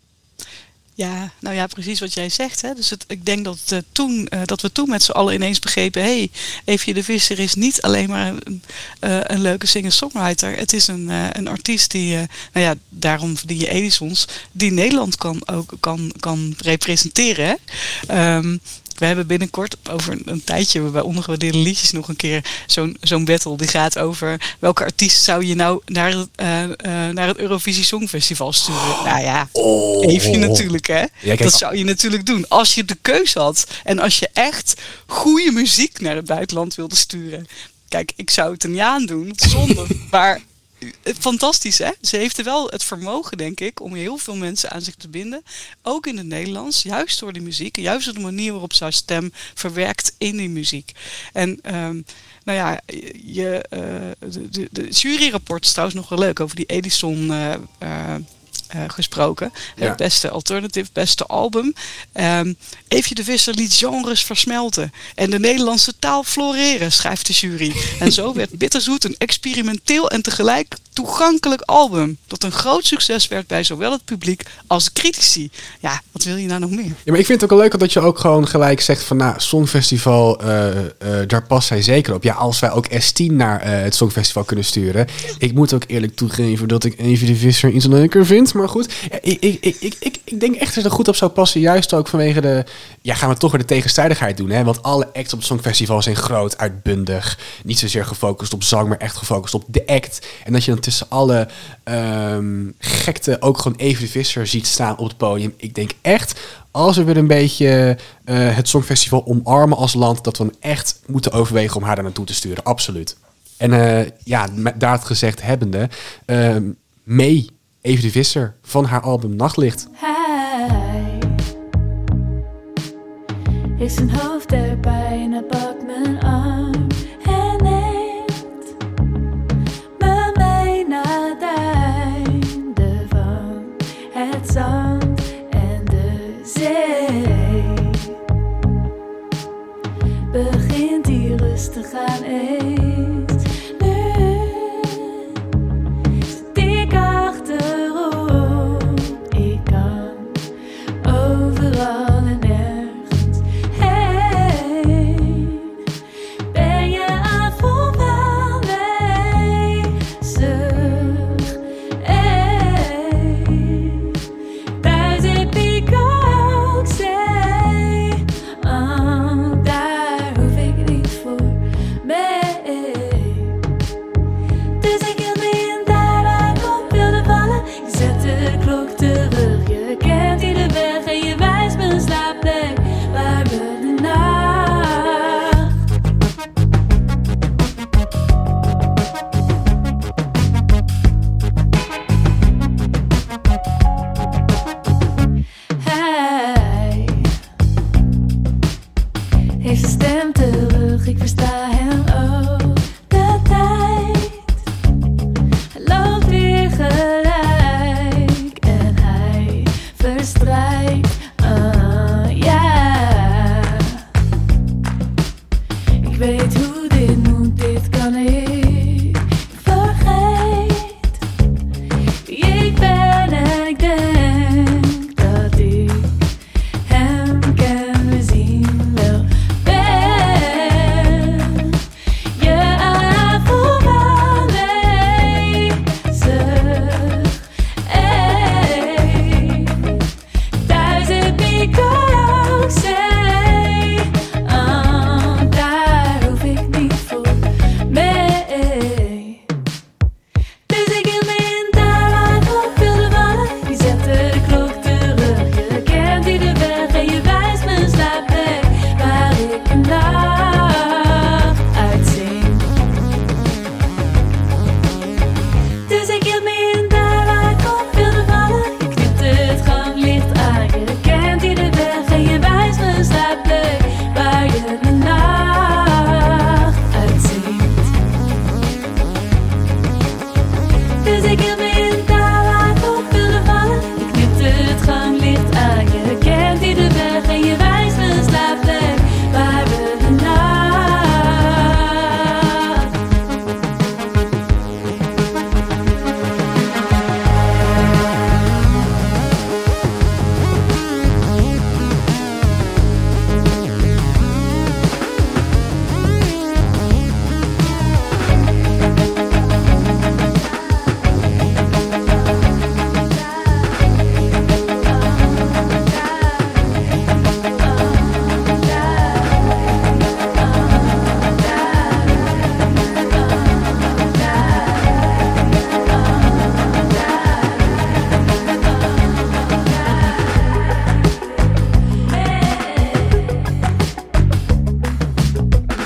Ja, nou ja, precies wat jij zegt. Hè? Dus het, ik denk dat, uh, toen, uh, dat we toen met z'n allen ineens begrepen, hé, hey, Evie de Visser is niet alleen maar een, uh, een leuke singer-songwriter. Het is een, uh, een artiest die, uh, nou ja, daarom verdien je Edisons, die Nederland kan, ook kan, kan representeren. Hè? Um, We hebben binnenkort over een tijdje bij Ondergewaardeerde Liedjes nog een keer zo'n, zo'n battle. Die gaat over welke artiest zou je nou naar het, uh, uh, naar het Eurovisie Songfestival sturen. Oh. Nou ja, oh. Evie natuurlijk hè. Ja, kijk, dat zou je natuurlijk doen. Als je de keus had en als je echt goede muziek naar het buitenland wilde sturen. Kijk, ik zou het er niet aan doen. Zonde. Maar fantastisch, hè? Ze heeft er wel het vermogen, denk ik, om heel veel mensen aan zich te binden. Ook in het Nederlands, juist door die muziek. En juist door de manier waarop ze haar stem verwerkt in die muziek. En um, nou ja, je, uh, de, de, de juryrapport is trouwens nog wel leuk over die Edison uh, uh, Uh, gesproken. Ja. Het beste alternative, beste album. Um, Evie de Visser liet genres versmelten en de Nederlandse taal floreren, schrijft de jury. En zo werd Bitterzoet een experimenteel en tegelijk toegankelijk album dat een groot succes werd bij zowel het publiek als de critici. Ja, wat wil je nou nog meer? Ja, maar ik vind het ook wel leuk dat je ook gewoon gelijk zegt van, nou, Songfestival, uh, uh, daar past zij zeker op. Ja, als wij ook S tien naar uh, het Songfestival kunnen sturen. Ik moet ook eerlijk toegeven dat ik Evie de Visser iets leuker vind, maar goed. Ja, ik, ik, ik, ik, ik, ik denk echt dat het er goed op zou passen, juist ook vanwege de, ja, gaan we toch weer de tegenstrijdigheid doen, hè? Want alle acts op het Songfestival zijn groot, uitbundig, niet zozeer gefocust op zang, maar echt gefocust op de act. En dat je dan tussen alle um, gekte ook gewoon Evie de Visser ziet staan op het podium. Ik denk echt, als we weer een beetje uh, het Songfestival omarmen als land, dat we dan echt moeten overwegen om haar daar naartoe te sturen. Absoluut. En uh, ja, met daar het gezegd hebbende, uh, mee Evie de Visser van haar album Nachtlicht. Hij is zijn hoofd erbij en hij pakt mijn arm en neemt me mee naar het einde van het zand en de zee. Begint hier rustig aan eens nu, zit ik achterop, ik kan overal en nergens heen. Ben je aan voorbij bezig? Hey, thuis heb ik ook zee. Oh, daar hoef ik niet voor mee.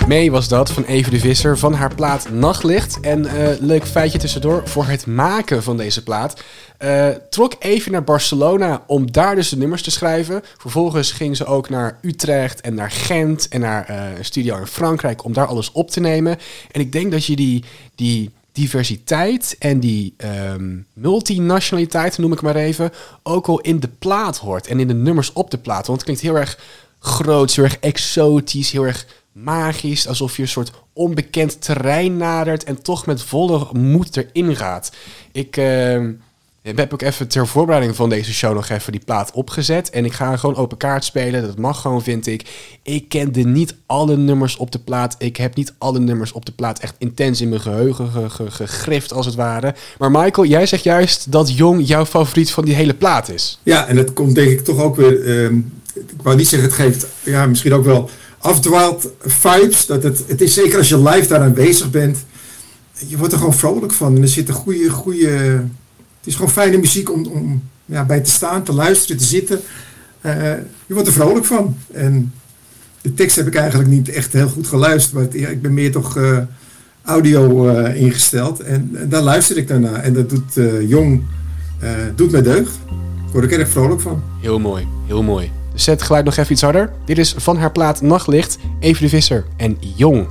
Mee was dat van Evie de Visser van haar plaat Nachtlicht. En uh, leuk feitje tussendoor, voor het maken van deze plaat uh, trok Evie naar Barcelona om daar dus de nummers te schrijven. Vervolgens ging ze ook naar Utrecht en naar Gent en naar uh, een studio in Frankrijk om daar alles op te nemen. En ik denk dat je die, die diversiteit en die um, multinationaliteit, noem ik maar even, ook al in de plaat hoort en in de nummers op de plaat. Want het klinkt heel erg groots, heel erg exotisch, heel erg magisch, alsof je een soort onbekend terrein nadert en toch met volle moed erin gaat. Ik uh, heb ook even ter voorbereiding van deze show nog even die plaat opgezet en ik ga gewoon open kaart spelen. Dat mag gewoon, vind ik. Ik kende niet alle nummers op de plaat. Ik heb niet alle nummers op de plaat echt intens in mijn geheugen ge- ge- gegrift, als het ware. Maar Michael, jij zegt juist dat Jong jouw favoriet van die hele plaat is. Ja, en dat komt denk ik toch ook weer, uh, ik wou niet zeggen het geeft, ja, misschien ook wel afdwaalt vibes. Dat het, het is zeker als je live daar aanwezig bent. Je wordt er gewoon vrolijk van. En er zit een goede, goede. Het is gewoon fijne muziek om, om ja, bij te staan, te luisteren, te zitten. Uh, je wordt er vrolijk van. En de tekst heb ik eigenlijk niet echt heel goed geluisterd. Maar ja, ik ben meer toch uh, audio uh, ingesteld. En, en daar luister ik daarna. En dat doet uh, Jong, uh, doet mij deugd. Ik word er erg vrolijk van. Heel mooi, heel mooi. Zet het geluid nog even iets harder. Dit is van haar plaat Nachtlicht, Evie de Visser en Jong.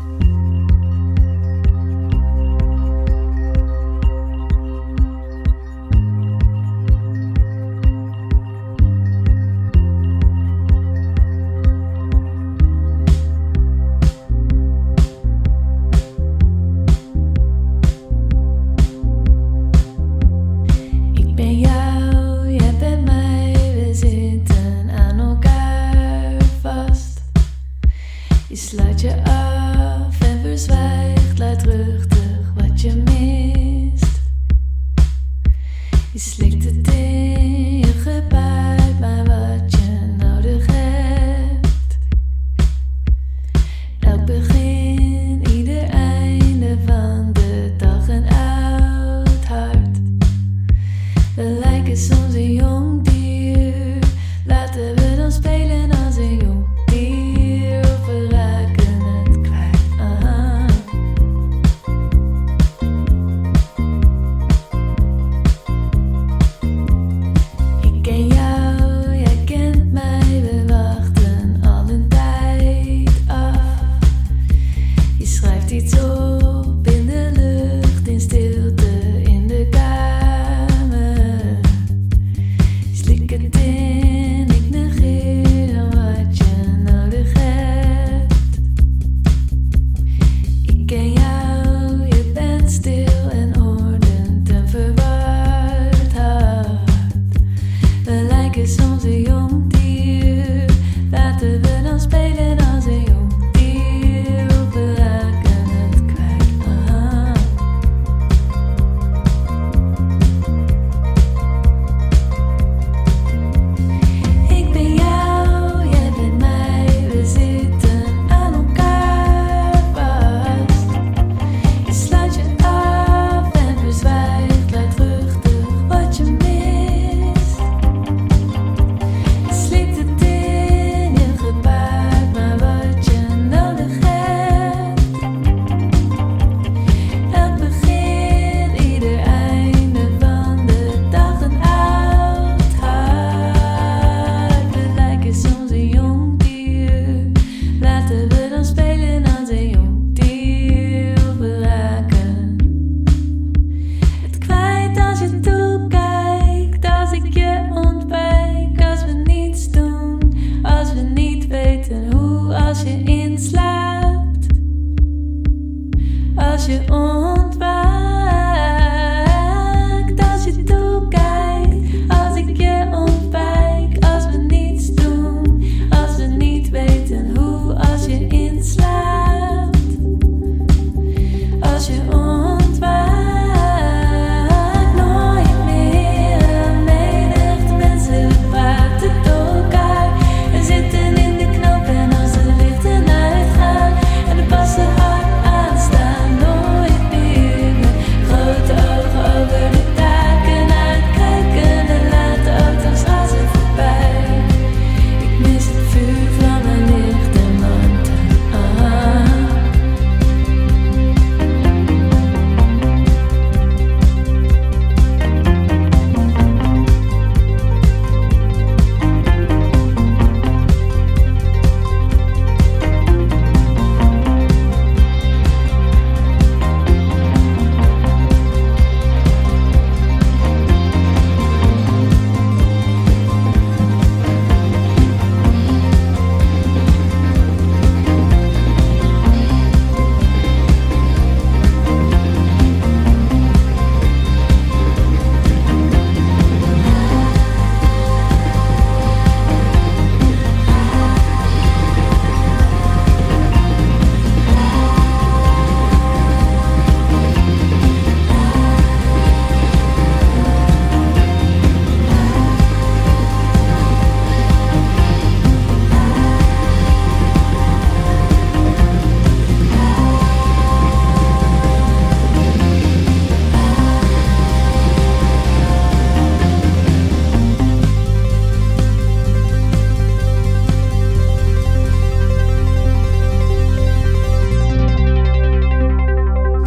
Passen hard aanstaan, nooit meer.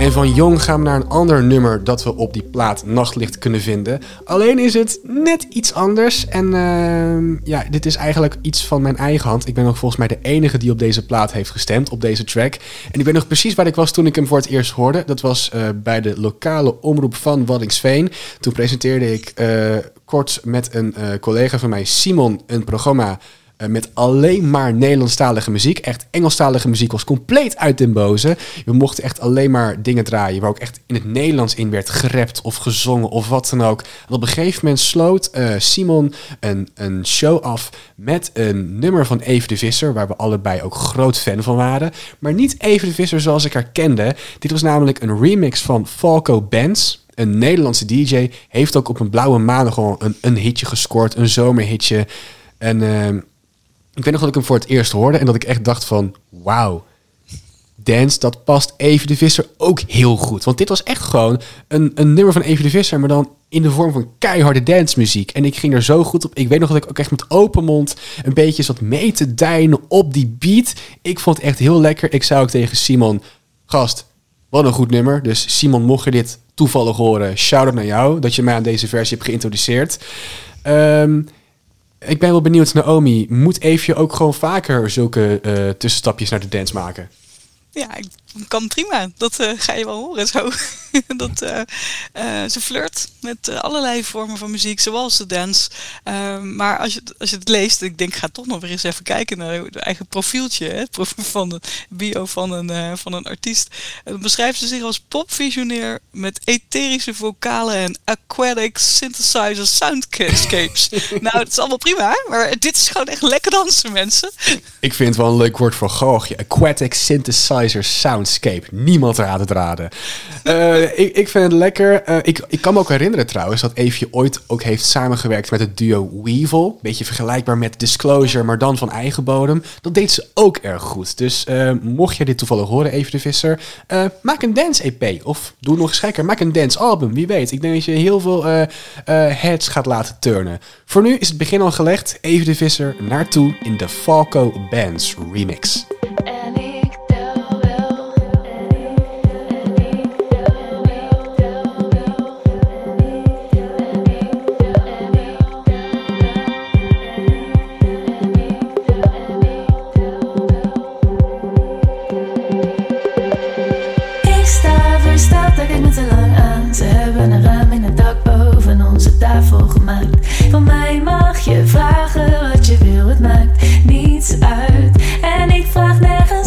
En van Jong gaan we naar een ander nummer dat we op die plaat Nachtlicht kunnen vinden. Alleen is het net iets anders. En uh, ja, dit is eigenlijk iets van mijn eigen hand. Ik ben nog volgens mij de enige die op deze plaat heeft gestemd, op deze track. En ik weet nog precies waar ik was toen ik hem voor het eerst hoorde. Dat was uh, bij de lokale omroep van Waddinxveen. Toen presenteerde ik uh, kort met een uh, collega van mij, Simon, een programma Uh, met alleen maar Nederlandstalige muziek. Echt Engelstalige muziek was compleet uit den boze. We mochten echt alleen maar dingen draaien waar ook echt in het Nederlands in werd gerapt of gezongen of wat dan ook. En op een gegeven moment sloot uh, Simon een, een show af met een nummer van Even de Visser, waar we allebei ook groot fan van waren. Maar niet Even de Visser zoals ik haar kende. Dit was namelijk een remix van Falco Benz. Een Nederlandse D J. Heeft ook op een blauwe maandag gewoon een, een hitje gescoord. Een zomerhitje. En Uh, ik weet nog dat ik hem voor het eerst hoorde en dat ik echt dacht van, wauw, dance, dat past Even de Visser ook heel goed. Want dit was echt gewoon een, een nummer van Even de Visser, maar dan in de vorm van keiharde dancemuziek. En ik ging er zo goed op. Ik weet nog dat ik ook echt met open mond een beetje zat mee te deinen op die beat. Ik vond het echt heel lekker. Ik zei ook tegen Simon, gast, wat een goed nummer. Dus Simon, mocht je dit toevallig horen, shout-out naar jou, dat je mij aan deze versie hebt geïntroduceerd. Um, Ik ben wel benieuwd, Naomi, moet Eefje ook gewoon vaker zulke uh, tussenstapjes naar de dance maken? Ja, ik kan prima. Dat uh, ga je wel horen zo. dat, uh, uh, ze flirt met uh, allerlei vormen van muziek, zoals de dance. Uh, maar als je, als je het leest, ik denk, ga toch nog weer eens even kijken naar het eigen profieltje. Hè, van de bio van een, uh, van een artiest. En dan beschrijft ze zich als popvisionair met etherische vocalen en aquatic synthesizer soundscapes. Nou, dat is allemaal prima, maar dit is gewoon echt lekker dansen, mensen. Ik vind het wel een leuk woord voor goocje. Aquatic synthesizer soundscape. Niemand eraan te raden. Uh, ik, ik vind het lekker. Uh, ik, ik kan me ook herinneren trouwens dat Eefje ooit ook heeft samengewerkt met het duo Weevil. Beetje vergelijkbaar met Disclosure, maar dan van eigen bodem. Dat deed ze ook erg goed. Dus uh, mocht je dit toevallig horen, Even de Visser, uh, maak een dance-E P. Of doe nog eens gekker, maak een dance-album. Wie weet. Ik denk dat je heel veel uh, uh, heads gaat laten turnen. Voor nu is het begin al gelegd. Even de Visser naartoe in de Falco Benz remix. Ze hebben een raam in het dak boven onze tafel gemaakt. Van mij mag je vragen wat je wil, het maakt niets uit. En ik vraag nergens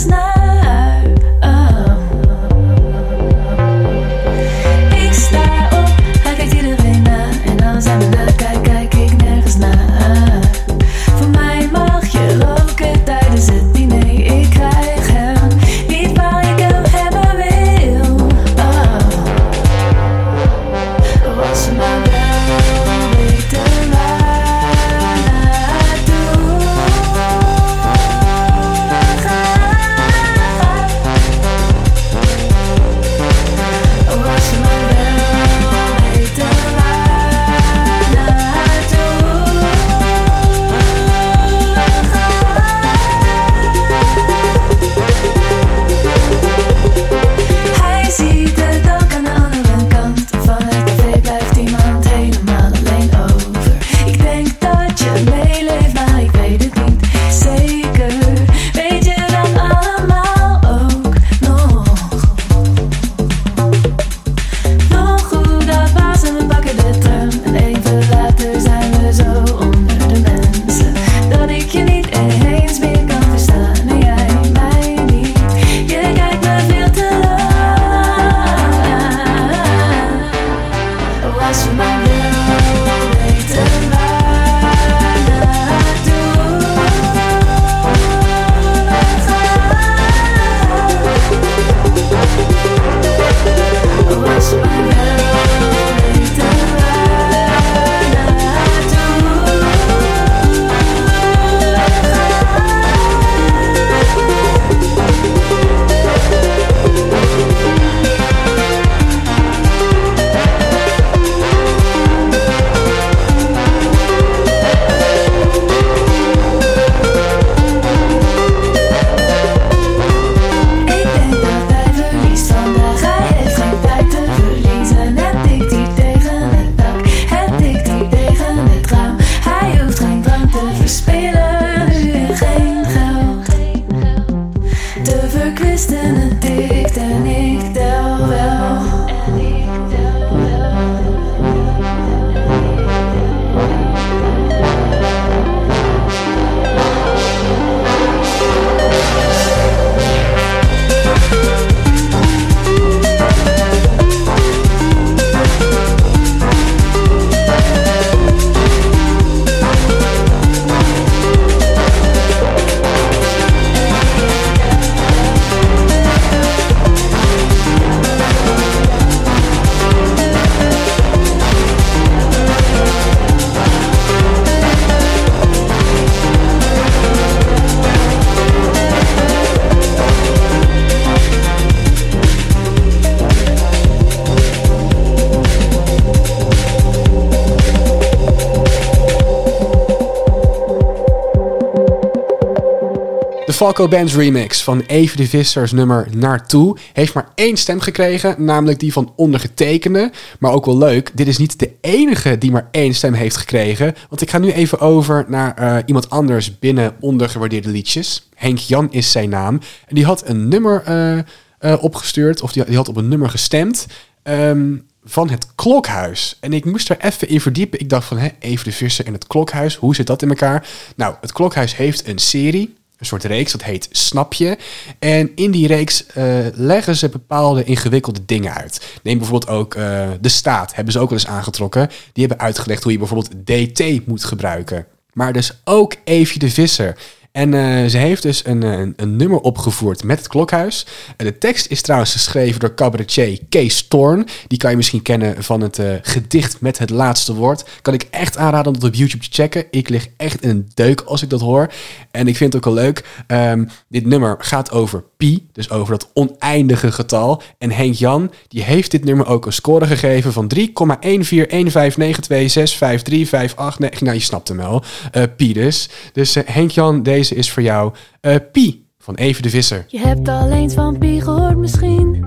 Falco Band remix van Evie de Visser's nummer Naartoe heeft maar één stem gekregen, namelijk die van ondergetekende. Maar ook wel leuk, dit is niet de enige die maar één stem heeft gekregen, want ik ga nu even over naar uh, iemand anders binnen ondergewaardeerde liedjes. Henk Jan is zijn naam. En die had een nummer uh, uh, opgestuurd, of die, die had op een nummer gestemd. Um, van het Klokhuis. En ik moest er even in verdiepen. Ik dacht van, hè, Evie de Visser en het Klokhuis, hoe zit dat in elkaar? Nou, het Klokhuis heeft een serie, een soort reeks, dat heet Snap je. En in die reeks uh, leggen ze bepaalde ingewikkelde dingen uit. Neem bijvoorbeeld ook uh, de staat, hebben ze ook wel eens aangetrokken. Die hebben uitgelegd hoe je bijvoorbeeld D T moet gebruiken. Maar dus ook Evie de Visser. En uh, ze heeft dus een, een, een nummer opgevoerd met het Klokhuis. En de tekst is trouwens geschreven door cabaretier Kees Toorn. Die kan je misschien kennen van het uh, gedicht met het laatste woord. Kan ik echt aanraden om dat op YouTube te checken. Ik lig echt in een deuk als ik dat hoor. En ik vind het ook wel leuk. Um, dit nummer gaat over pi, dus over dat oneindige getal. En Henk Jan, die heeft dit nummer ook een score gegeven van drie komma een vier een vijf negen twee zes vijf drie vijf acht negen. Nou, je snapt hem wel. Uh, pi dus. Dus uh, Henk Jan, deze Deze is voor jou uh, Pi van Evie de Visser. Je hebt al eens van Pi gehoord misschien,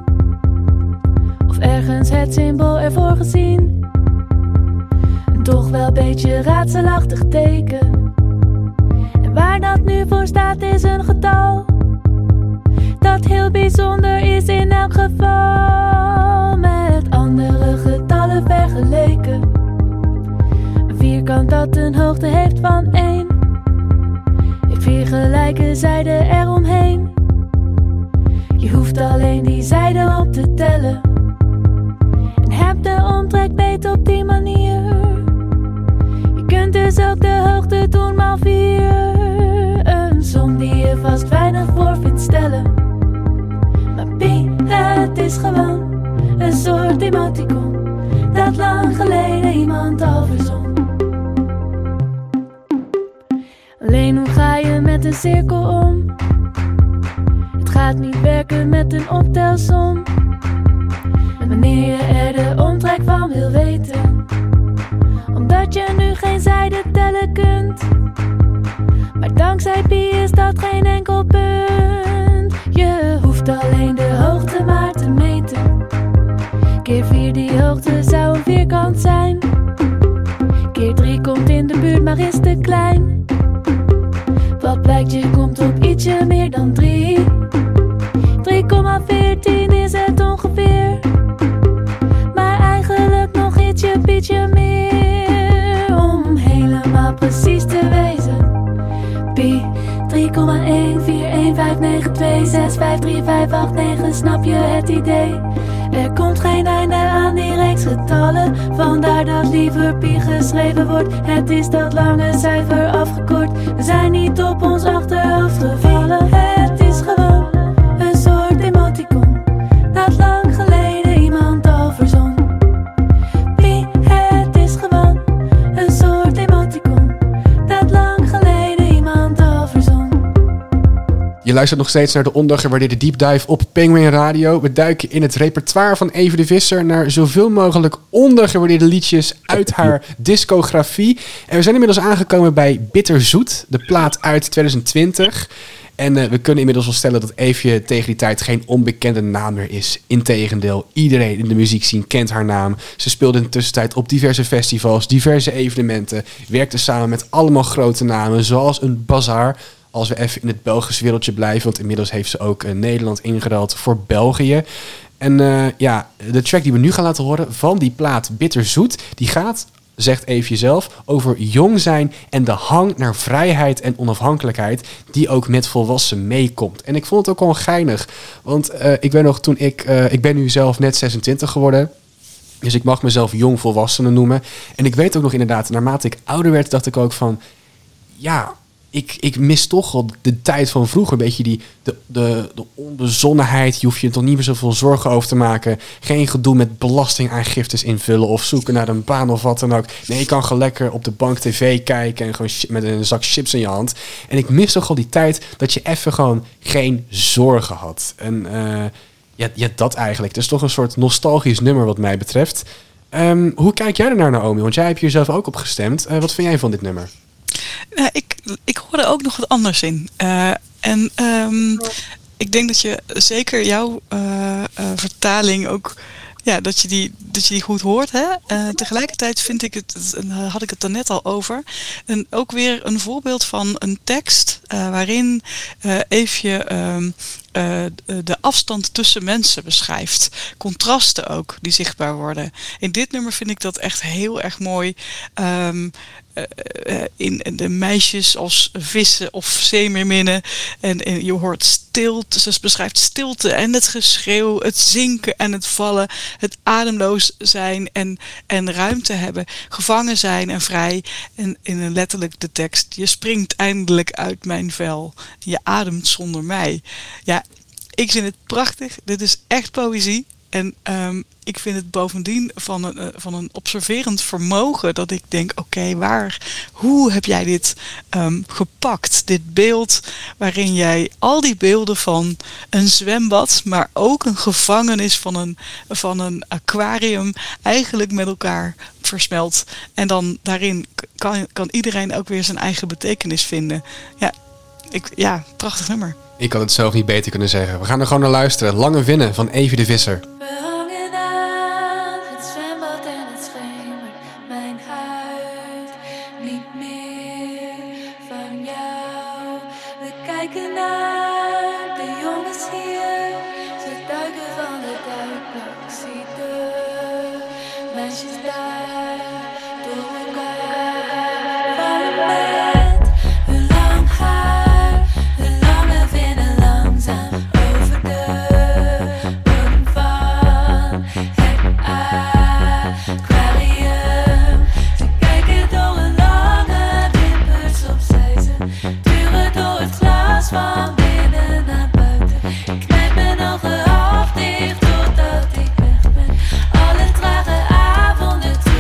of ergens het symbool ervoor gezien. Een toch wel een beetje raadselachtig teken. En waar dat nu voor staat is een getal dat heel bijzonder is in elk geval, met andere getallen vergeleken. Een vierkant dat een hoogte heeft van één. Vier gelijke zijden eromheen. Je hoeft alleen die zijden op te tellen en hebt de omtrek beet op die manier. Je kunt dus ook de hoogte doen maal vier. Een som die je vast weinig voor vindt stellen. Maar pi, het is gewoon een soort emoticon dat lang geleden iemand al verzon. Alleen hoe ga je met een cirkel om? Het gaat niet werken met een optelsom. En wanneer je er de omtrek van wil weten, omdat je nu geen zijde tellen kunt. Maar dankzij pi is dat geen enkel punt. Je hoeft alleen de hoogte maar te meten. Keer vier die hoogte zou een vierkant zijn. Keer drie komt in de buurt maar is te klein. Wat blijkt, je komt op ietsje meer dan drie. drie komma veertien is het ongeveer. Maar eigenlijk nog ietsje, pietje meer. Om helemaal precies te wezen. Pi, drie komma een vier een vijf negen twee zes vijf drie vijf acht negen. Snap je het idee? Er komt geen einde aan die reeks getallen. Vandaar dat liever pi geschreven wordt. Het is dat lange cijfer afgekort. We zijn niet op ons achterhoofd gevallen. Het is gewoon een soort emoticon dat lang geleden iemand al verzon. Pi, het is gewoon een soort emoticon dat lang geleden iemand al verzon. Je luistert nog steeds naar de ondergewaardeerde Deep Dive op Penguin Radio. We duiken in het repertoire van Evie de Visser naar zoveel mogelijk ondergewaardeerde liedjes uit haar discografie. En we zijn inmiddels aangekomen bij Bitterzoet, de plaat uit twintig twintig. En uh, we kunnen inmiddels wel stellen dat Evie tegen die tijd geen onbekende naam meer is. Integendeel, iedereen in de muziekscene kent haar naam. Ze speelde in de tussentijd op diverse festivals, diverse evenementen. Werkte samen met allemaal grote namen, zoals een Bazaar. Als we even in het Belgische wereldje blijven, want inmiddels heeft ze ook uh, Nederland ingeruild voor België. En uh, ja, de track die we nu gaan laten horen van die plaat Bitterzoet, die gaat, zegt Evie zelf, over jong zijn en de hang naar vrijheid en onafhankelijkheid die ook met volwassen meekomt. En ik vond het ook wel geinig, want uh, ik ben nog toen ik, uh, ik ben nu zelf net zesentwintig geworden. Dus ik mag mezelf jong volwassene noemen. En ik weet ook nog inderdaad, naarmate ik ouder werd, dacht ik ook van, ja, Ik, ik mis toch wel de tijd van vroeger. Een beetje die, de, de, de onbezonnenheid. Je hoeft je er toch niet meer zoveel zorgen over te maken. Geen gedoe met belastingaangiftes invullen of zoeken naar een baan of wat dan ook. Nee, je kan gewoon lekker op de bank tv kijken en gewoon met een zak chips in je hand. En ik mis toch al die tijd dat je even gewoon geen zorgen had. En uh, ja, ja, dat eigenlijk. Het is toch een soort nostalgisch nummer wat mij betreft. Um, hoe kijk jij er naar, Naomi? Want jij hebt hier zelf ook op gestemd. Uh, wat vind jij van dit nummer? Uh, ik, ik hoorde ook nog wat anders in. Uh, En um, ik denk dat je zeker jouw uh, uh, vertaling ook... Ja, dat je die, dat je die goed hoort. Hè? Uh, tegelijkertijd vind ik het, en had ik het er net al over, en ook weer een voorbeeld van een tekst uh, waarin uh, even um, uh, de afstand tussen mensen beschrijft. Contrasten ook, die zichtbaar worden. In dit nummer vind ik dat echt heel erg mooi. Um, Uh, uh, in, in de meisjes als vissen of zeemeerminnen. En, en je hoort stilte. Ze beschrijft stilte en het geschreeuw, het zinken en het vallen. Het ademloos zijn en, en ruimte hebben. Gevangen zijn en vrij. En in letterlijk de tekst. Je springt eindelijk uit mijn vel. Je ademt zonder mij. Ja, ik vind het prachtig. Dit is echt poëzie. En um, ik vind het bovendien van een, uh, van een observerend vermogen dat ik denk, oké, okay, waar, hoe heb jij dit um, gepakt? Dit beeld waarin jij al die beelden van een zwembad, maar ook een gevangenis van een, van een aquarium eigenlijk met elkaar versmelt. En dan daarin kan, kan iedereen ook weer zijn eigen betekenis vinden. Ja, ik, ja, prachtig nummer. Ik had het zelf niet beter kunnen zeggen. We gaan er gewoon naar luisteren. Lange Vinnen van Evie de Visser. We hangen aan het zwembad en het schemert. Mijn huid niet meer van jou. We kijken naar de jongens hier. Ze duiken van de duikblok. Zie de meisjes daar door elkaar. Warm met hun lang haar. Hun lange vinnen langzaam over de bodem van het aquarium. Ze kijken door een lange wimpers opzij. Ze duren door het glas van binnen naar buiten. Ik knijp mijn ogen half dicht totdat ik weg ben. Alle trage avonden.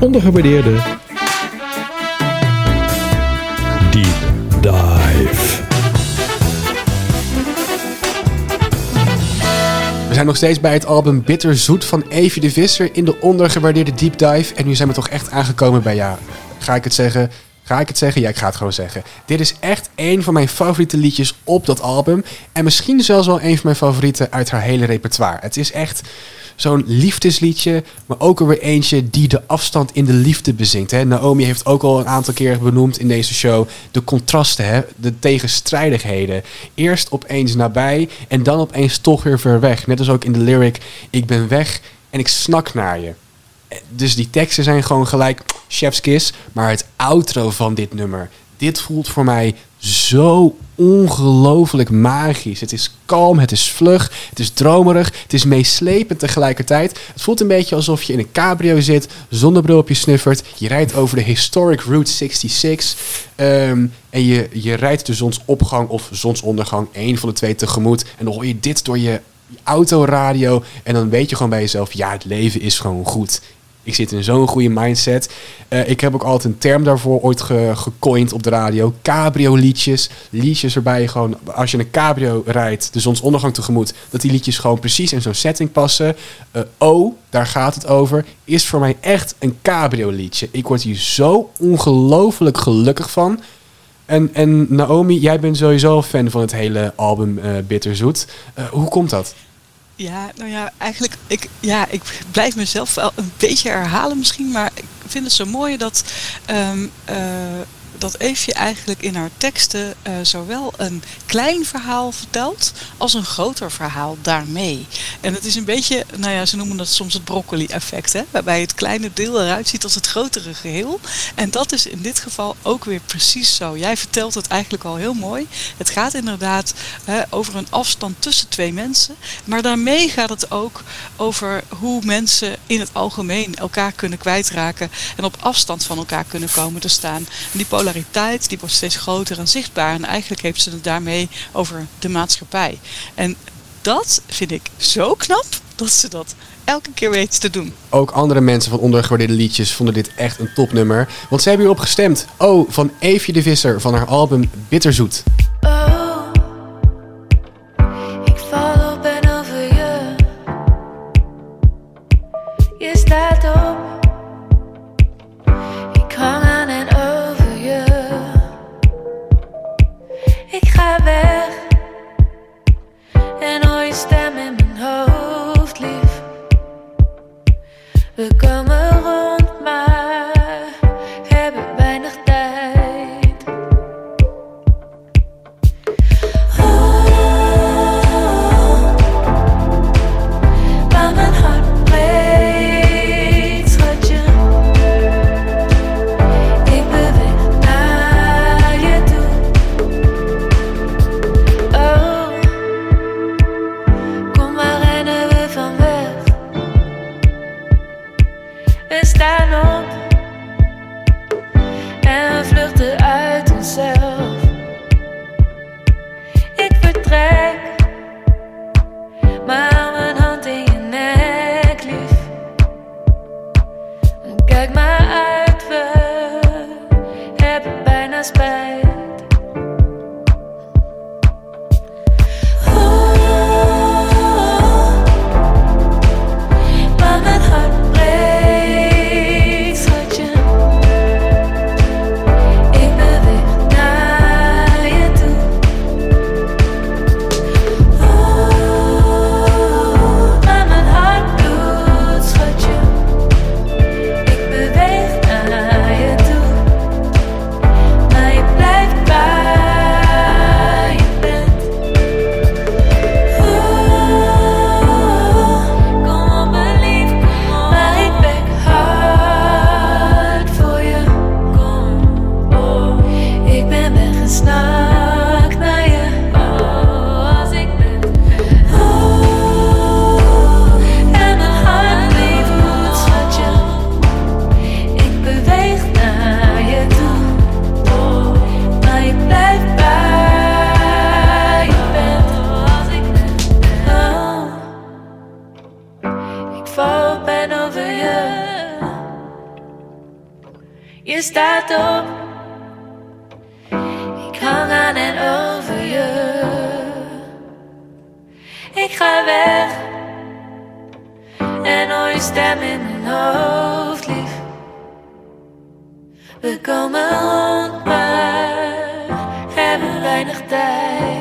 ondergewaardeerde Deep Dive. We zijn nog steeds bij het album Bitterzoet van Evie de Visser in de ondergewaardeerde Deep Dive. En nu zijn we toch echt aangekomen bij, ja, ga ik het zeggen... Ga ik het zeggen? Ja, ik ga het gewoon zeggen. Dit is echt een van mijn favoriete liedjes op dat album. En misschien zelfs wel een van mijn favorieten uit haar hele repertoire. Het is echt zo'n liefdesliedje, maar ook alweer eentje die de afstand in de liefde bezingt. Hè? Naomi heeft ook al een aantal keer benoemd in deze show de contrasten, hè? De tegenstrijdigheden. Eerst opeens nabij en dan opeens toch weer ver weg. Net als ook in de lyric, ik ben weg en ik snak naar je. Dus die teksten zijn gewoon gelijk chef's kiss. Maar het outro van dit nummer, dit voelt voor mij zo ongelooflijk magisch. Het is kalm, het is vlug, het is dromerig, het is meeslepend tegelijkertijd. Het voelt een beetje alsof je in een cabrio zit, zonnebril op je snuffert. Je rijdt over de historic Route zesenzestig um, en je, je rijdt de zonsopgang of zonsondergang, één van de twee tegemoet. En dan hoor je dit door je autoradio en dan weet je gewoon bij jezelf, ja, het leven is gewoon goed. Ik zit in zo'n goede mindset. Uh, ik heb ook altijd een term daarvoor ooit ge- gecoind op de radio. Cabrio-liedjes. Liedjes waarbij je gewoon, als je een cabrio rijdt, de zonsondergang tegemoet, dat die liedjes gewoon precies in zo'n setting passen. Uh, oh, daar gaat het over. Is voor mij echt een cabrio-liedje. Ik word hier zo ongelooflijk gelukkig van. En, en Naomi, jij bent sowieso fan van het hele album uh, Bitterzoet. Uh, hoe komt dat? Ja, nou ja, eigenlijk, ik, ja, ik blijf mezelf wel een beetje herhalen misschien, maar ik vind het zo mooi dat, um, uh, dat Evie eigenlijk in haar teksten uh, zowel een klein verhaal vertelt als een groter verhaal daarmee. En het is een beetje, nou ja, ze noemen dat soms het broccoli-effect, hè, waarbij het kleine deel eruit ziet als het grotere geheel. En dat is in dit geval ook weer precies zo. Jij vertelt het eigenlijk al heel mooi. Het gaat inderdaad hè, over een afstand tussen twee mensen, maar daarmee gaat het ook over hoe mensen in het algemeen elkaar kunnen kwijtraken en op afstand van elkaar kunnen komen te staan. En die polariteit die wordt steeds groter en zichtbaar en eigenlijk heeft ze het daarmee over de maatschappij. En dat vind ik zo knap dat ze dat elke keer weet te doen. Ook andere mensen van ondergewaardeerde liedjes vonden dit echt een topnummer. Want ze hebben hierop gestemd. Oh, van Evie de Visser van haar album Bitterzoet. Oh, ik val op en over je. Je staat op. Ik hang aan en over je. Ik ga weg. En hoor je stem in mijn hoofd, lief. We komen rond, maar hebben weinig tijd. Je staat op, ik hang aan en over je. Ik ga weg en hoor je stem in mijn hoofd, lief. We komen rond, maar hebben weinig tijd.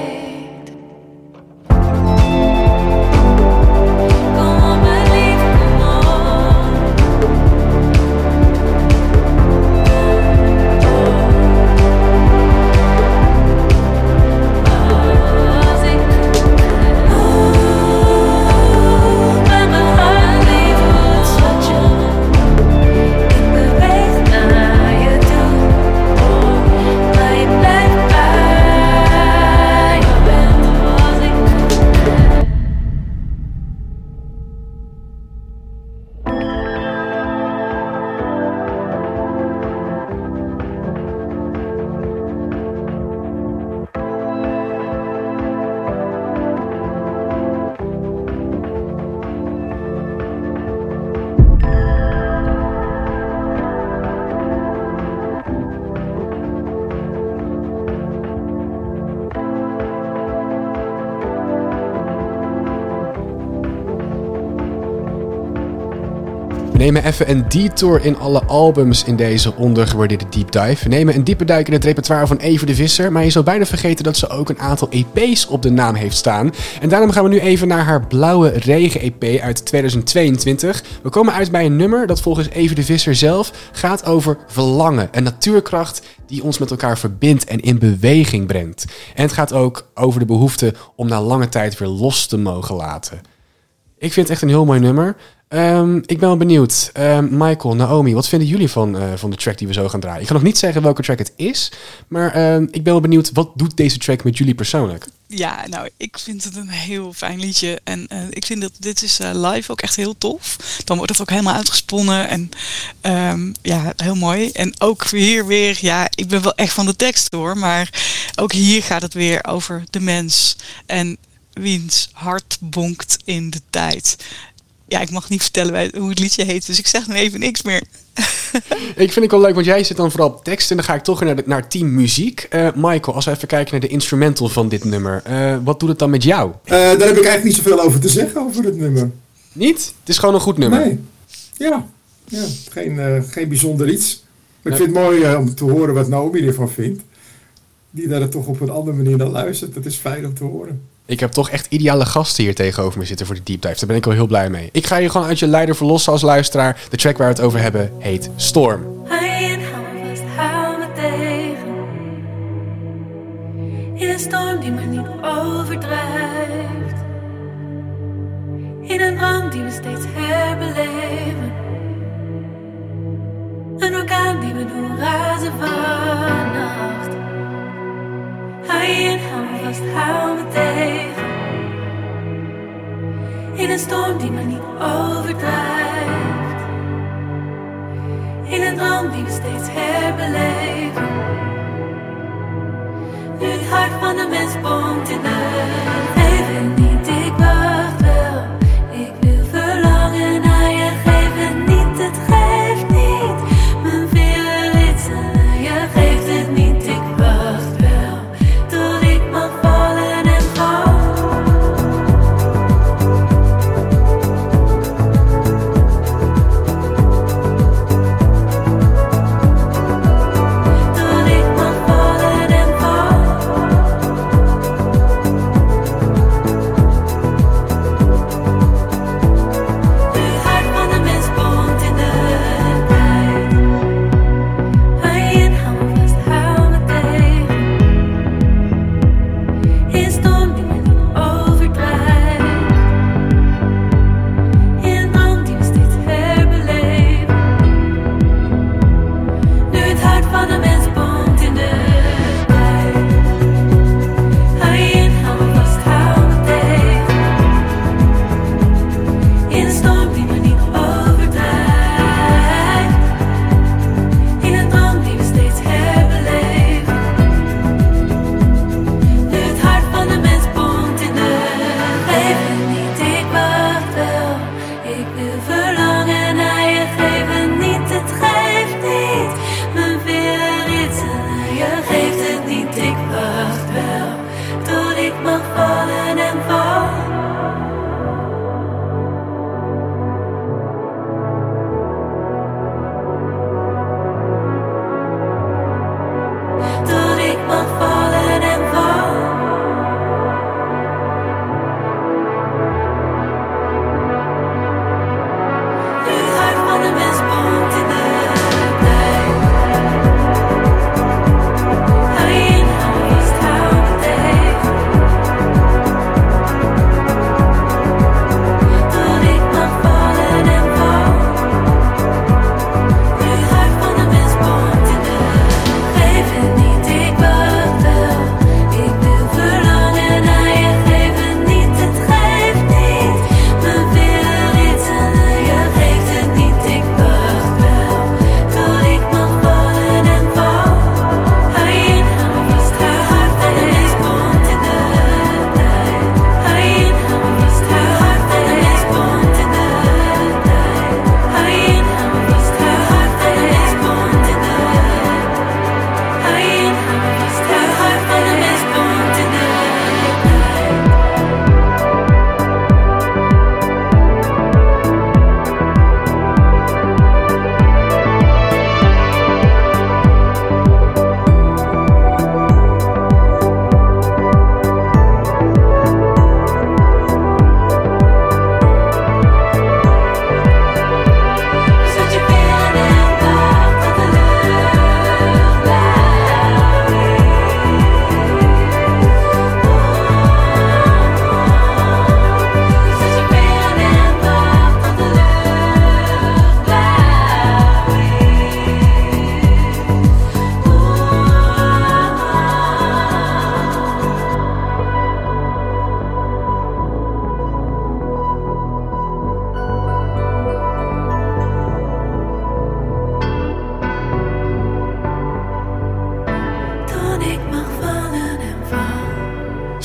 We nemen even een detour in alle albums in deze ondergewaardeerde deep dive. We nemen een diepe duik in het repertoire van Evie de Visser, maar je zou bijna vergeten dat ze ook een aantal E P's op de naam heeft staan. En daarom gaan we nu even naar haar Blauwe Regen E P uit tweeduizend tweeëntwintig. We komen uit bij een nummer dat volgens Evie de Visser zelf gaat over verlangen, een natuurkracht die ons met elkaar verbindt en in beweging brengt. En het gaat ook over de behoefte om na lange tijd weer los te mogen laten. Ik vind het echt een heel mooi nummer. Um, ik ben wel benieuwd. Um, Michael, Naomi, wat vinden jullie van, uh, van de track die we zo gaan draaien? Ik ga nog niet zeggen welke track het is, maar um, ik ben wel benieuwd, wat doet deze track met jullie persoonlijk? Ja, nou, ik vind het een heel fijn liedje. En uh, ik vind dat dit is uh, live ook echt heel tof. Dan wordt het ook helemaal uitgesponnen. En um, ja, heel mooi. En ook hier weer, ja, ik ben wel echt van de tekst hoor. Maar ook hier gaat het weer over de mens. En wiens hart bonkt in de tijd. Ja, ik mag niet vertellen hoe het liedje heet, dus ik zeg nu even niks meer. Ik vind het wel leuk, want jij zit dan vooral op tekst en dan ga ik toch naar, de, naar team muziek. Uh, Michael, als we even kijken naar de instrumental van dit nummer, uh, wat doet het dan met jou? Uh, daar heb ik eigenlijk niet zoveel over te zeggen, over het nummer. Niet? Het is gewoon een goed nummer? Nee. Ja, ja. Geen, uh, geen bijzonder iets. Maar ik vind het mooi uh, om te horen wat Naomi ervan vindt. Die daar toch op een andere manier naar luistert. Dat is fijn om te horen. Ik heb toch echt ideale gasten hier tegenover me zitten voor de deep dive. Daar ben ik wel heel blij mee. Ik ga je gewoon uit je leider verlossen als luisteraar. De track waar we het over hebben heet Storm. Hou vast, hou me tegen. In een storm die me niet overdrijft. In een droom die we steeds herbeleven. Een orkaan die we doen razen vannacht. Hou je in, hou me vast, hou me tegen. In een storm die me niet overdrijft. In een droom die we steeds herbeleven. Nu het hart van de mens bonkt in de leven niet, ik wacht wel. Ik wil verlangen naar je, geef het niet, het geeft niet. Mijn veren ritselen, je geeft het niet, ik wacht wel. Tot ik mag vallen en val. Tot ik mag vallen en val.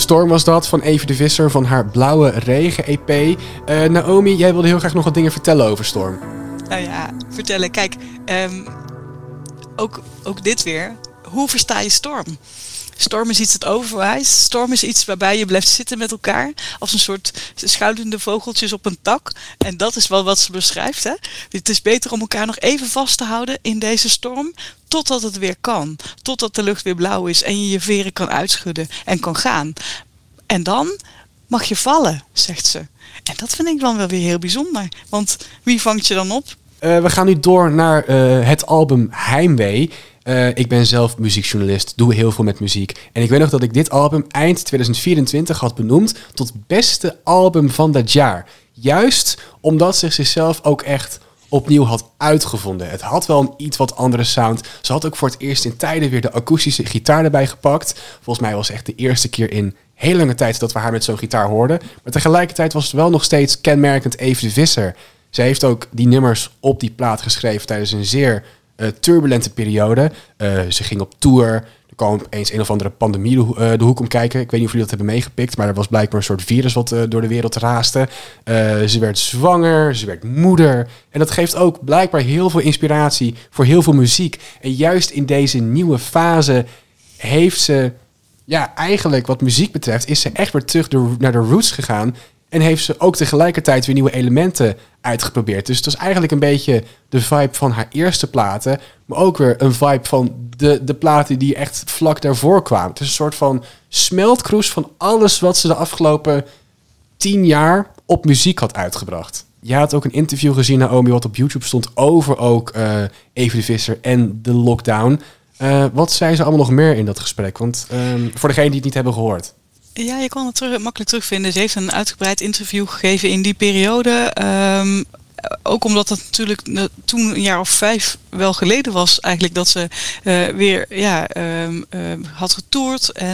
Storm was dat, van Evie de Visser, van haar Blauwe Regen E P. Uh, Naomi, jij wilde heel graag nog wat dingen vertellen over Storm. Nou ja, vertellen. Kijk, um, ook, ook dit weer. Hoe versta je Storm? Storm is iets dat overwijst. Storm is iets waarbij je blijft zitten met elkaar. Als een soort schuilende vogeltjes op een tak. En dat is wel wat ze beschrijft. Hè? Het is beter om elkaar nog even vast te houden in deze storm. Totdat het weer kan. Totdat de lucht weer blauw is. En je je veren kan uitschudden. En kan gaan. En dan mag je vallen, zegt ze. En dat vind ik dan wel weer heel bijzonder. Want wie vangt je dan op? Uh, we gaan nu door naar uh, het album Heimwee. Uh, ik ben zelf muziekjournalist, doe heel veel met muziek. En ik weet nog dat ik dit album eind tweeduizend vierentwintig had benoemd tot beste album van dat jaar. Juist omdat ze zichzelf ook echt opnieuw had uitgevonden. Het had wel een iets wat andere sound. Ze had ook voor het eerst in tijden weer de akoestische gitaar erbij gepakt. Volgens mij was het echt de eerste keer in heel lange tijd dat we haar met zo'n gitaar hoorden. Maar tegelijkertijd was het wel nog steeds kenmerkend Evie de Visser. Zij heeft ook die nummers op die plaat geschreven tijdens een zeer uh, turbulente periode. Uh, ze ging op tour. Er kwam opeens een of andere pandemie de, uh, de hoek om kijken. Ik weet niet of jullie dat hebben meegepikt, maar er was blijkbaar een soort virus wat uh, door de wereld raaste. Uh, ze werd zwanger, ze werd moeder. En dat geeft ook blijkbaar heel veel inspiratie voor heel veel muziek. En juist in deze nieuwe fase heeft ze, ja, eigenlijk wat muziek betreft, is ze echt weer terug de, naar de roots gegaan. En heeft ze ook tegelijkertijd weer nieuwe elementen uitgeprobeerd. Dus het was eigenlijk een beetje de vibe van haar eerste platen. Maar ook weer een vibe van de, de platen die echt vlak daarvoor kwamen. Het is een soort van smeltkroes van alles wat ze de afgelopen tien jaar op muziek had uitgebracht. Je had ook een interview gezien, Naomi, wat op YouTube stond over ook uh, Evie de Visser en de lockdown. Uh, wat zei ze allemaal nog meer in dat gesprek? Want um, voor degenen die het niet hebben gehoord. Ja, je kan het terug, makkelijk terugvinden. Ze heeft een uitgebreid interview gegeven in die periode. Um, ook omdat het natuurlijk uh, toen een jaar of vijf wel geleden was eigenlijk dat ze uh, weer ja, um, uh, had getoerd. En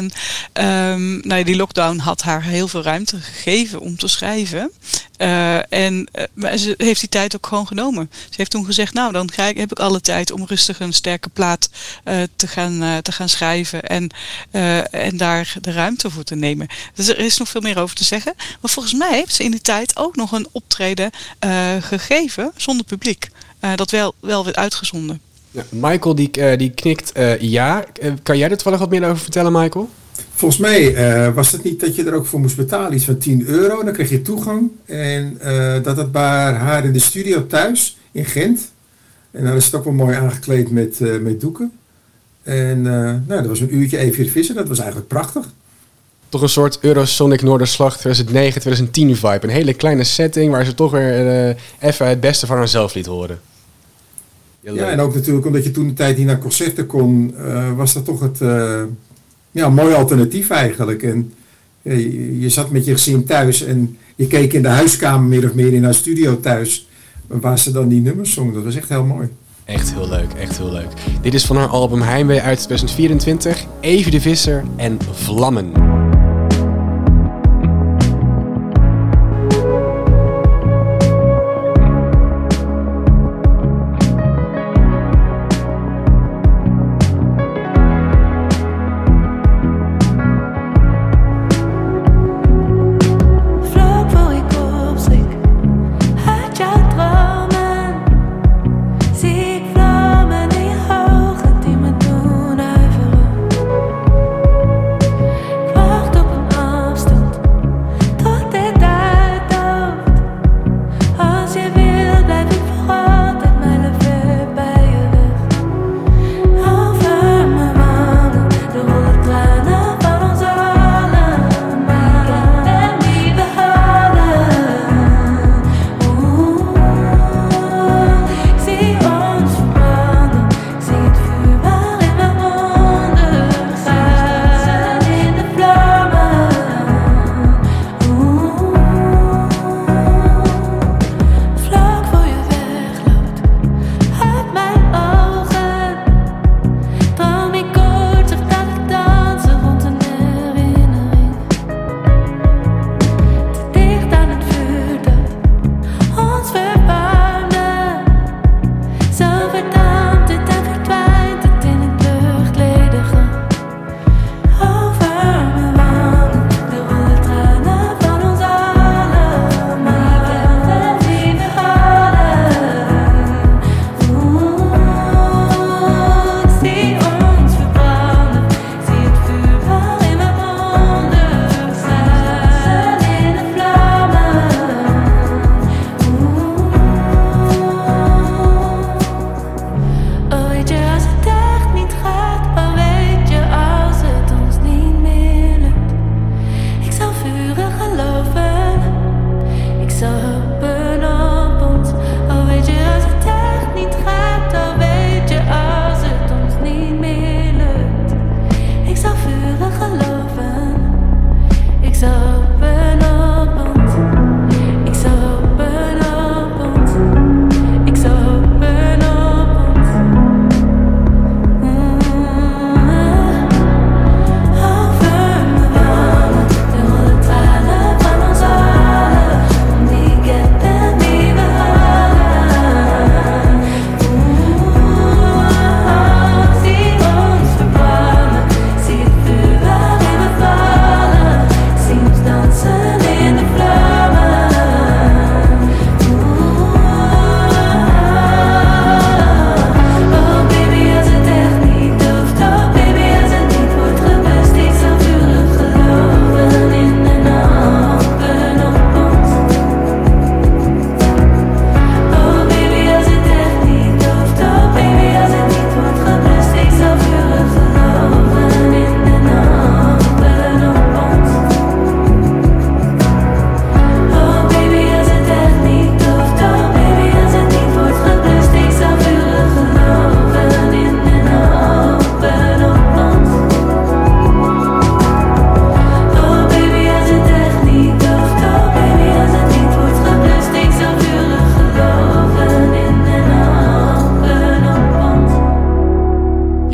um, nou ja, die lockdown had haar heel veel ruimte gegeven om te schrijven. Uh, en uh, ze heeft die tijd ook gewoon genomen. Ze heeft toen gezegd, nou dan ga ik, heb ik alle tijd om rustig een sterke plaat uh, te, gaan, uh, te gaan schrijven. En, uh, en daar de ruimte voor te nemen. Dus er is nog veel meer over te zeggen. Maar volgens mij heeft ze in die tijd ook nog een optreden uh, gegeven zonder publiek. Uh, dat wel, wel werd uitgezonden. Ja, Michael die, uh, die knikt uh, ja. Uh, kan jij er toevallig wat meer over vertellen, Michael? Volgens mij uh, was het niet dat je er ook voor moest betalen, iets van tien euro. Dan kreeg je toegang. En uh, dat het bij haar in de studio thuis, in Gent. En dan is het ook wel mooi aangekleed met, uh, met doeken. En uh, nou, dat was een uurtje Evie de Visser. Dat was eigenlijk prachtig. Toch een soort Eurosonic Noorderslag twintig negen twintig tien vibe. Een hele kleine setting waar ze toch weer uh, even het beste van haarzelf liet horen. Heel ja, leuk. En ook natuurlijk omdat je toen de tijd niet naar concerten kon, uh, was dat toch het uh, ja, een mooi alternatief eigenlijk. En uh, je, je zat met je gezin thuis en je keek in de huiskamer meer of meer in haar studio thuis, waar ze dan die nummers zongen. Dat was echt heel mooi. Echt heel leuk, echt heel leuk. Dit is van haar album Heimwee uit tweeduizend vierentwintig. Evie de Visser en Vlammen. Wacht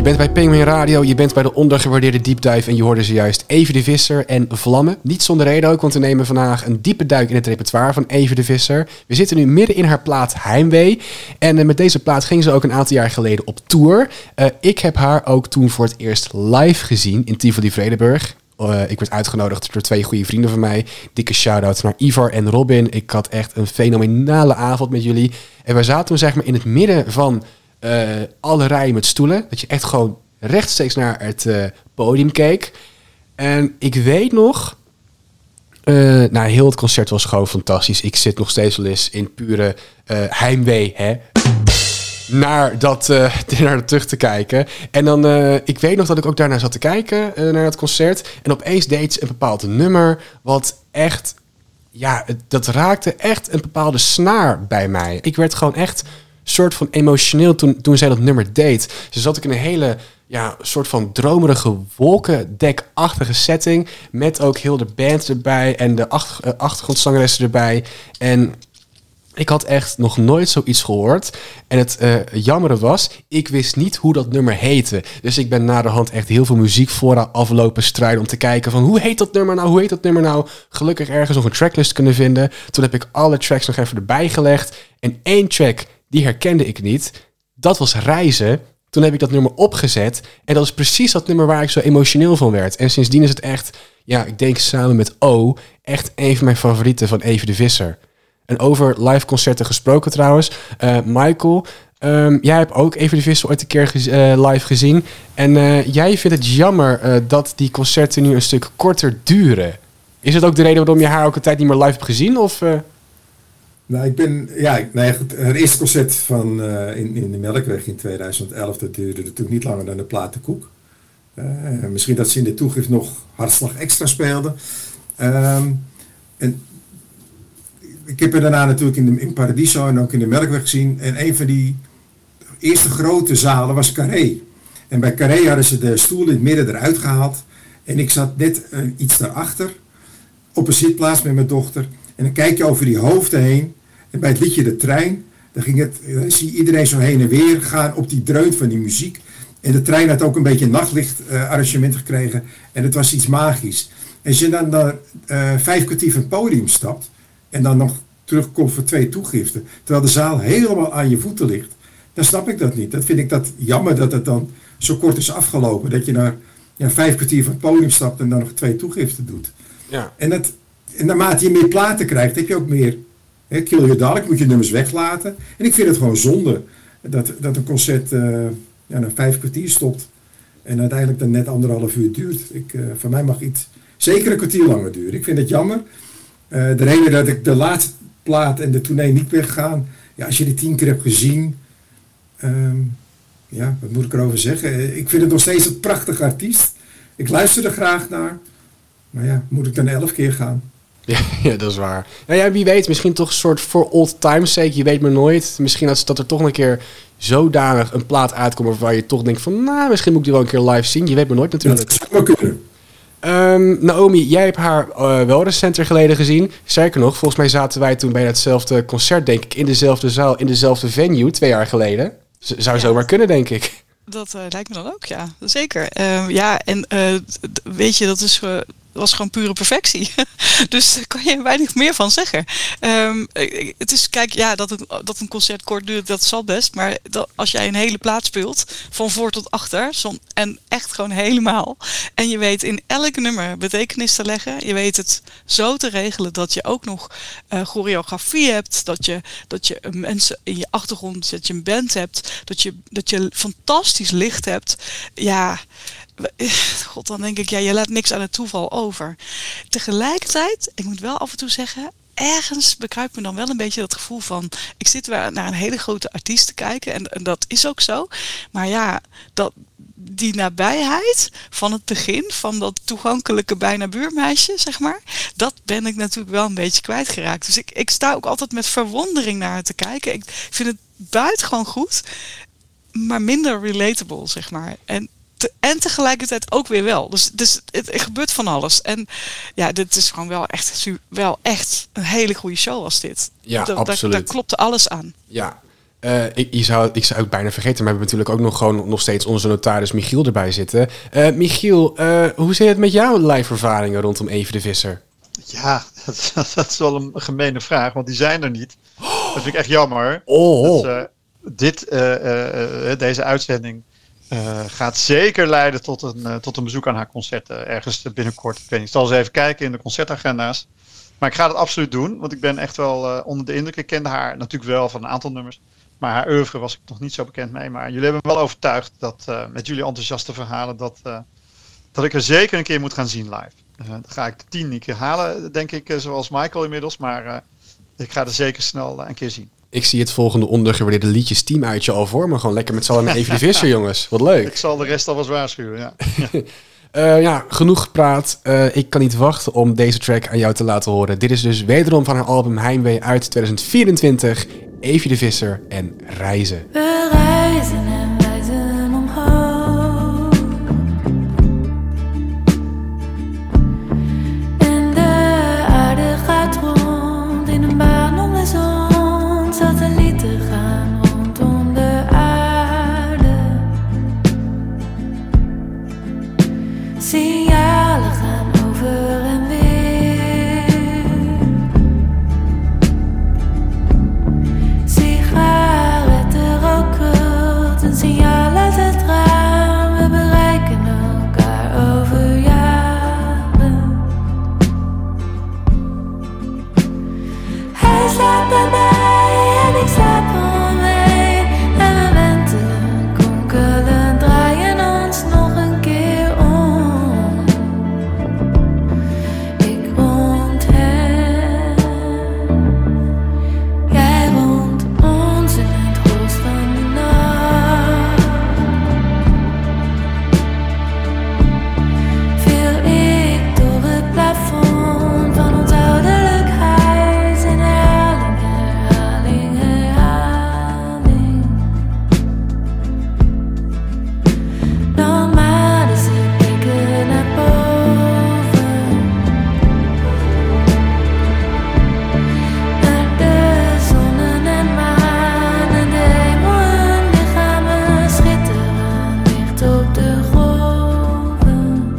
Je bent bij Penguin Radio, je bent bij de ondergewaardeerde Deep Dive en je hoorde zojuist Evie de Visser en Vlammen. Niet zonder reden ook, want we nemen vandaag een diepe duik in het repertoire van Evie de Visser. We zitten nu midden in haar plaat Heimwee en uh, met deze plaat ging ze ook een aantal jaar geleden op tour. Uh, ik heb haar ook toen voor het eerst live gezien in Tivoli Vredenburg. Uh, ik werd uitgenodigd door twee goede vrienden van mij. Dikke shout-out naar Ivar en Robin. Ik had echt een fenomenale avond met jullie. En we zaten zeg maar in het midden van uh, alle rijen met stoelen. Dat je echt gewoon rechtstreeks naar het uh, podium keek. En ik weet nog... Uh, nou, heel het concert was gewoon fantastisch. Ik zit nog steeds wel eens in pure uh, heimwee, hè. Naar dat, uh, naar dat terug te kijken. En dan, uh, ik weet nog dat ik ook daarna zat te kijken uh, naar het concert. En opeens deed ze een bepaald nummer wat echt, ja, het, dat raakte echt een bepaalde snaar bij mij. Ik werd gewoon echt soort van emotioneel toen, toen zij dat nummer deed. Ze zat ik in een hele, ja, soort van dromerige wolkendekachtige setting. Met ook heel de band erbij en de achter, uh, achtergrondzangeressen erbij. En ik had echt nog nooit zoiets gehoord. En het uh, jammere was, ik wist niet hoe dat nummer heette. Dus ik ben naderhand echt heel veel muziekfora aflopen strijden om te kijken van hoe heet dat nummer nou, hoe heet dat nummer nou? Gelukkig ergens nog een tracklist kunnen vinden. Toen heb ik alle tracks nog even erbij gelegd. En één track, die herkende ik niet. Dat was Reizen. Toen heb ik dat nummer opgezet. En dat is precies dat nummer waar ik zo emotioneel van werd. En sindsdien is het echt, ja, ik denk samen met O, echt een van mijn favorieten van Evie de Visser. En over live concerten gesproken trouwens. Uh, Michael, um, jij hebt ook Evie de Visser ooit een keer gez- uh, live gezien. En uh, jij vindt het jammer uh, dat die concerten nu een stuk korter duren. Is het ook de reden waarom je haar ook een tijd niet meer live hebt gezien? Of, uh... Nou, ik ben, ja, nou ja, goed, het eerste concert van, uh, in, in de Melkweg in tweeduizend elf, dat duurde natuurlijk niet langer dan de platenkoek. Uh, misschien dat ze in de toegift nog Hartslag Extra speelden. Um, en ik heb er daarna natuurlijk in, de, in Paradiso en ook in de Melkweg gezien. En een van die eerste grote zalen was Carré. En bij Carré hadden ze de stoel in het midden eruit gehaald. En ik zat net uh, iets daarachter, op een zitplaats met mijn dochter. En dan kijk je over die hoofden heen. En bij het liedje De Trein, dan ging het, dan zie je iedereen zo heen en weer gaan op die dreun van die muziek. En de trein had ook een beetje een nachtlicht uh, arrangement gekregen. En het was iets magisch. En als je dan naar uh, vijf kwartier van het podium stapt en dan nog terugkomt voor twee toegiften, terwijl de zaal helemaal aan je voeten ligt, dan snap ik dat niet. Dat vind ik dat jammer dat het dan zo kort is afgelopen. Dat je naar ja, vijf kwartier van het podium stapt en dan nog twee toegiften doet. Ja. En, dat, en naarmate je meer platen krijgt, heb je ook meer. Hè, Kill Your Darling moet je nummers weglaten. En ik vind het gewoon zonde dat, dat een concert uh, ja, naar vijf kwartier stopt en uiteindelijk dan net anderhalf uur duurt. Ik, uh, voor mij mag iets zeker een kwartier langer duren. Ik vind het jammer. Uh, de reden dat ik de laatste plaat en de tournee niet ben gegaan, ja, als je die tien keer hebt gezien, um, ja, wat moet ik erover zeggen? Ik vind het nog steeds een prachtige artiest. Ik luister er graag naar. Maar ja, moet ik dan elf keer gaan? Ja, ja, dat is waar. Nou ja, wie weet, misschien toch een soort for old time's sake. Je weet maar nooit. Misschien dat, dat er toch een keer zodanig een plaat uitkomt waar je toch denkt van, nou, misschien moet ik die wel een keer live zien. Je weet maar nooit natuurlijk. Dat zou maar kunnen. Um, Naomi, jij hebt haar uh, wel recenter geleden gezien. Sterker nog, volgens mij zaten wij toen bij hetzelfde concert, denk ik, in dezelfde zaal, in dezelfde venue, twee jaar geleden. Z- zou Ja. zomaar kunnen, denk ik. Dat uh, lijkt me dan ook, ja. Zeker. Uh, ja, en uh, d- weet je, dat is, uh, was gewoon pure perfectie. Dus daar kan je weinig meer van zeggen. Um, uh, het is, kijk, ja, dat een, dat een concert kort duurt, dat zal best. Maar dat, als jij een hele plaat speelt, van voor tot achter, zon, en echt gewoon helemaal. En je weet in elk nummer betekenis te leggen. Je weet het zo te regelen dat je ook nog uh, choreografie hebt. Dat je, dat je mensen in je achtergrond, dat je een band hebt. Dat je, dat je fantastisch licht hebt. Ja, god, dan denk ik, ja, je laat niks aan het toeval over. Tegelijkertijd, ik moet wel af en toe zeggen, ergens bekruipt me dan wel een beetje dat gevoel van, ik zit weer naar een hele grote artiest te kijken en, en dat is ook zo. Maar ja, dat, die nabijheid van het begin, van dat toegankelijke bijna buurmeisje, zeg maar, dat ben ik natuurlijk wel een beetje kwijtgeraakt. Dus ik, ik sta ook altijd met verwondering naar haar te kijken. Ik vind het buitengewoon goed, maar minder relatable, zeg maar. En Te, en tegelijkertijd ook weer wel. Dus, dus het, er gebeurt van alles. En ja, dit is gewoon wel echt, wel echt een hele goede show was dit. Ja, da, absoluut. Daar, daar klopte alles aan. Ja. Uh, ik, je zou, ik zou het bijna vergeten, maar we hebben natuurlijk ook nog gewoon nog steeds onze notaris Michiel erbij zitten. Uh, Michiel, uh, hoe zit het met jouw live ervaringen rondom Evie de Visser? Ja, dat, dat is wel een gemene vraag, want die zijn er niet. Dat vind ik echt jammer. Oh. Dat, uh, dit, uh, uh, uh, deze uitzending uh, gaat zeker leiden tot een, uh, tot een bezoek aan haar concerten ergens binnenkort. Ik weet niet, ik zal eens even kijken in de concertagenda's. Maar ik ga dat absoluut doen, want ik ben echt wel uh, onder de indruk. Ik kende haar natuurlijk wel van een aantal nummers. Maar haar oeuvre was ik nog niet zo bekend mee. Maar jullie hebben me wel overtuigd dat uh, met jullie enthousiaste verhalen dat, uh, dat ik er zeker een keer moet gaan zien live. Uh, dan ga ik de tien niet keer halen, denk ik, uh, zoals Michael inmiddels. Maar uh, ik ga er zeker snel uh, een keer zien. Ik zie het volgende ondergewaardeerde liedjes team uitje al voor me. Gewoon lekker met z'n allen naar Evie de Visser, jongens. Wat leuk. Ik zal de rest alvast waarschuwen, ja. Uh, ja, genoeg gepraat. Uh, ik kan niet wachten om deze track aan jou te laten horen. Dit is dus wederom van haar album Heimwee uit tweeduizend vierentwintig. Evie de Visser en Reizen. We reizen en reizen omhoog. En de aarde gaat rond in een baan om de zon. Satellieten gaan rondom de aarde. Signalen gaan over en weer. Sigaretten rook krult, een signaal uit het raam. We bereiken elkaar over jaren. Hij slaapt bij mij en ik slaap omheen. En we wentelen, konkelen, draaien ons nog een keer om. Ik rond hem, jij rond ons in het holst van de nacht. Viel ik door het plafond van ons ouderlijk huis in herhaling, herhaling, herhaling. Nomaden, ze kijken naar boven, naar de zonnen en maan en de hemel. Hun lichamen schitteren licht op de golven.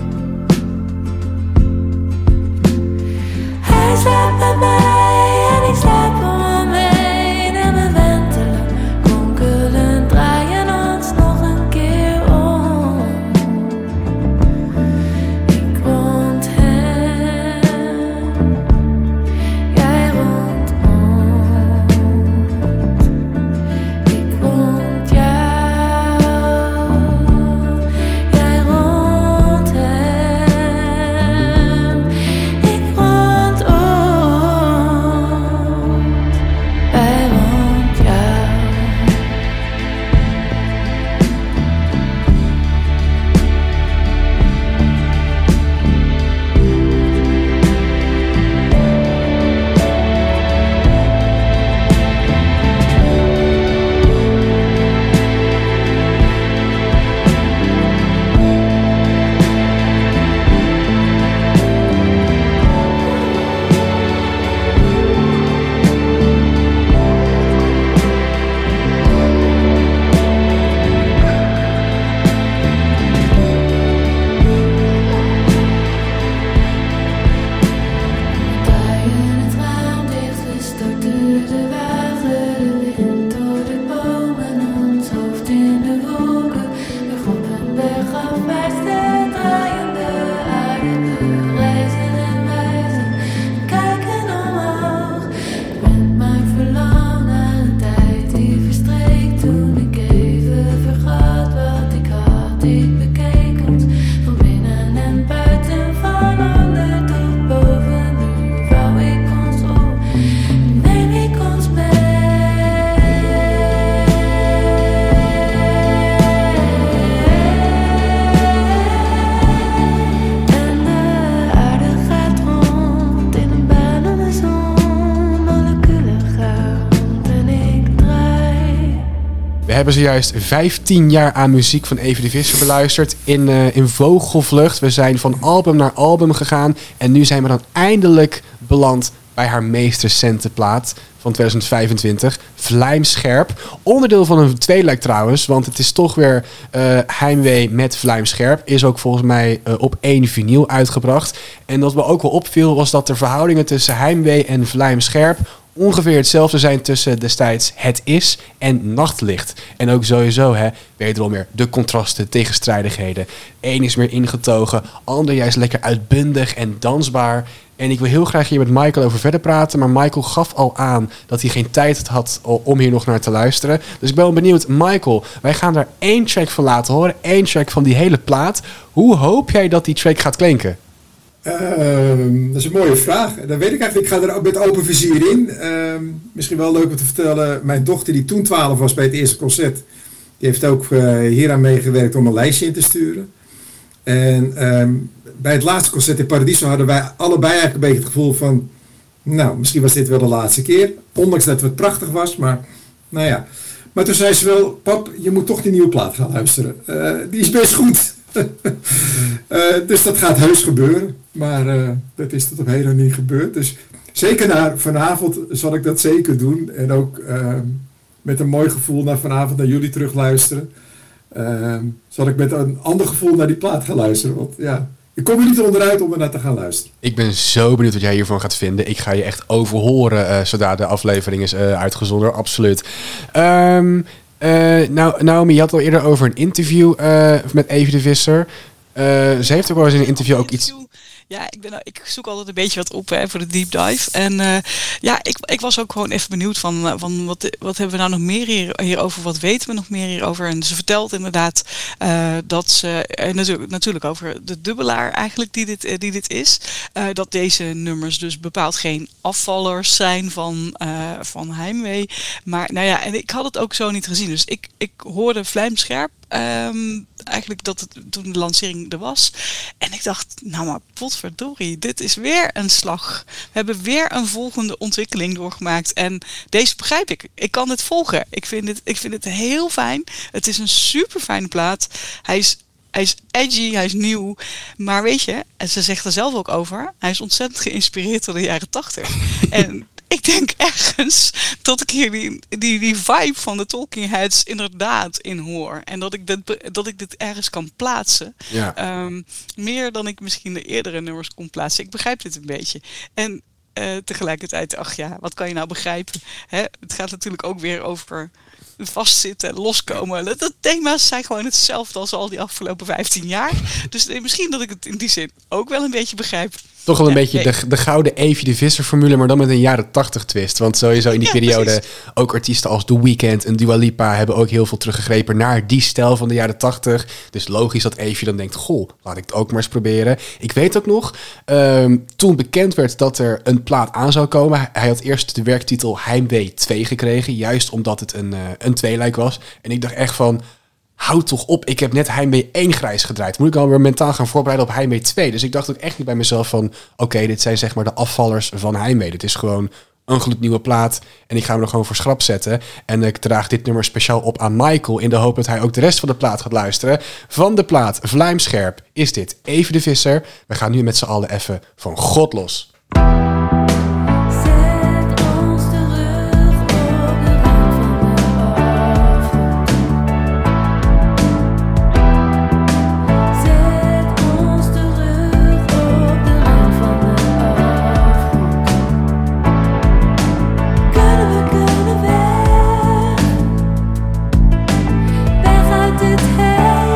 Hij slaapt bij mij en ik slaap omheen. En we wentelen, konkelen, draaien ons nog een keer om. Ik rond hem, jij rond ons. Ik rond jou, jij rond hem. Ik rond ons, wij rond jou. Draaien het raam dicht, we storten de wagen, de wind door de bomen, ons hoofd in de wolken. De grond een berg afwijst, de draaiende aarde. We reizen en wijzen, kijken omhoog. Ik ben maar verlang naar een tijd die verstreek toen ik even vergat wat ik had. Ik bekeek ons van binnen en buiten, van onder tot boven. Nu vouw ik ons op en neem ik ons mee. En de aarde gaat rond in een baan om de zon. Moleculen gaan rond en ik draai. We hebben zojuist vijftien jaar aan muziek van Evie de Visser beluisterd in, uh, in vogelvlucht. We zijn van album naar album gegaan en nu zijn we dan eindelijk beland bij haar meest recente plaat van twintig vijfentwintig, Vlijmscherp. Onderdeel van een tweeluik trouwens, want het is toch weer uh, Heimwee met Vlijmscherp. Is ook volgens mij uh, op één vinyl uitgebracht. En wat me ook wel opviel was dat de verhoudingen tussen Heimwee en Vlijmscherp ongeveer hetzelfde zijn tussen destijds Het Is en Nachtlicht. En ook sowieso, hè, wederom weer de contrasten, tegenstrijdigheden. Eén is meer ingetogen, ander juist lekker uitbundig en dansbaar. En ik wil heel graag hier met Michael over verder praten, maar Michael gaf al aan dat hij geen tijd had om hier nog naar te luisteren. Dus ik ben wel benieuwd, Michael, wij gaan daar één track van laten horen, één track van die hele plaat. Hoe hoop jij dat die track gaat klinken? Uh, dat is een mooie vraag. Dat weet ik eigenlijk. Ik ga er ook met open vizier in. Uh, misschien wel leuk om te vertellen. Mijn dochter die toen twaalf was bij het eerste concert. Die heeft ook uh, hieraan meegewerkt om een lijstje in te sturen. En um, bij het laatste concert in Paradiso hadden wij allebei eigenlijk een beetje het gevoel van... Nou, misschien was dit wel de laatste keer. Ondanks dat het prachtig was, maar nou ja. Maar toen zei ze wel, pap, je moet toch die nieuwe plaat gaan luisteren. Uh, die is best goed. uh, dus dat gaat heus gebeuren. Maar uh, dat is tot op heden niet gebeurd. Dus zeker naar vanavond zal ik dat zeker doen. En ook uh, met een mooi gevoel naar vanavond naar jullie terug luisteren. Uh, zal ik met een ander gevoel naar die plaat gaan luisteren. Want ja, ik kom er niet onderuit om er naar te gaan luisteren. Ik ben zo benieuwd wat jij hiervan gaat vinden. Ik ga je echt overhoren uh, zodra de aflevering is uh, uitgezonden. Absoluut. Um, uh, nou, Naomi, je had al eerder over een interview uh, met Evie de Visser. Uh, ze heeft ook wel eens in een interview ook iets... Ja, ik, ben, ik zoek altijd een beetje wat op hè, voor de deep dive. En uh, ja, ik, ik was ook gewoon even benieuwd van, van wat, wat hebben we nou nog meer hier, hierover? Wat weten we nog meer hierover? En ze vertelt inderdaad uh, dat ze, uh, natuurlijk, natuurlijk over de dubbelaar eigenlijk die dit, uh, die dit is. Uh, dat deze nummers dus bepaald geen afvallers zijn van, uh, van Heimwee. Maar nou ja, en ik had het ook zo niet gezien. Dus ik, ik hoorde Vlijmscherp. Um, eigenlijk dat het toen de lancering er was. En ik dacht, nou maar potverdorie, dit is weer een slag. We hebben weer een volgende ontwikkeling doorgemaakt. En deze begrijp ik. Ik kan het volgen. Ik vind het, ik vind het heel fijn. Het is een super fijne plaat. Hij is Hij is edgy, hij is nieuw. Maar weet je, en ze zegt er zelf ook over, hij is ontzettend geïnspireerd door de jaren tachtig. En ik denk ergens dat ik hier die, die, die vibe van de Talking Heads inderdaad in hoor. En dat ik dit, dat ik dit ergens kan plaatsen. Ja. Um, meer dan ik misschien de eerdere nummers kon plaatsen. Ik begrijp dit een beetje. En uh, tegelijkertijd, ach ja, wat kan je nou begrijpen? Hè? Het gaat natuurlijk ook weer over vastzitten, loskomen. De thema's zijn gewoon hetzelfde als al die afgelopen vijftien jaar. Dus misschien dat ik het in die zin ook wel een beetje begrijp. Toch wel een ja, beetje nee. de, de gouden Evie de Visser formule, maar dan met een jaren tachtig twist. Want sowieso in die ja, periode precies. Ook artiesten als The Weeknd en Dua Lipa hebben ook heel veel teruggegrepen naar die stijl van de jaren tachtig. Dus logisch dat Evie dan denkt, goh, laat ik het ook maar eens proberen. Ik weet ook nog, um, toen bekend werd dat er een plaat aan zou komen. Hij had eerst de werktitel Heimwee twee gekregen, juist omdat het een, uh, een tweeluik was. En ik dacht echt van, houd toch op, ik heb net Heimwee één grijs gedraaid. Moet ik alweer mentaal gaan voorbereiden op Heimwee twee? Dus ik dacht ook echt niet bij mezelf van, oké, okay, dit zijn zeg maar de afvallers van Heimwee. Dit is gewoon een gloednieuwe plaat en ik ga hem er gewoon voor schrap zetten. En ik draag dit nummer speciaal op aan Michael in de hoop dat hij ook de rest van de plaat gaat luisteren. Van de plaat Vlijmscherp is dit Evie de Visser. We gaan nu met z'n allen even van God los.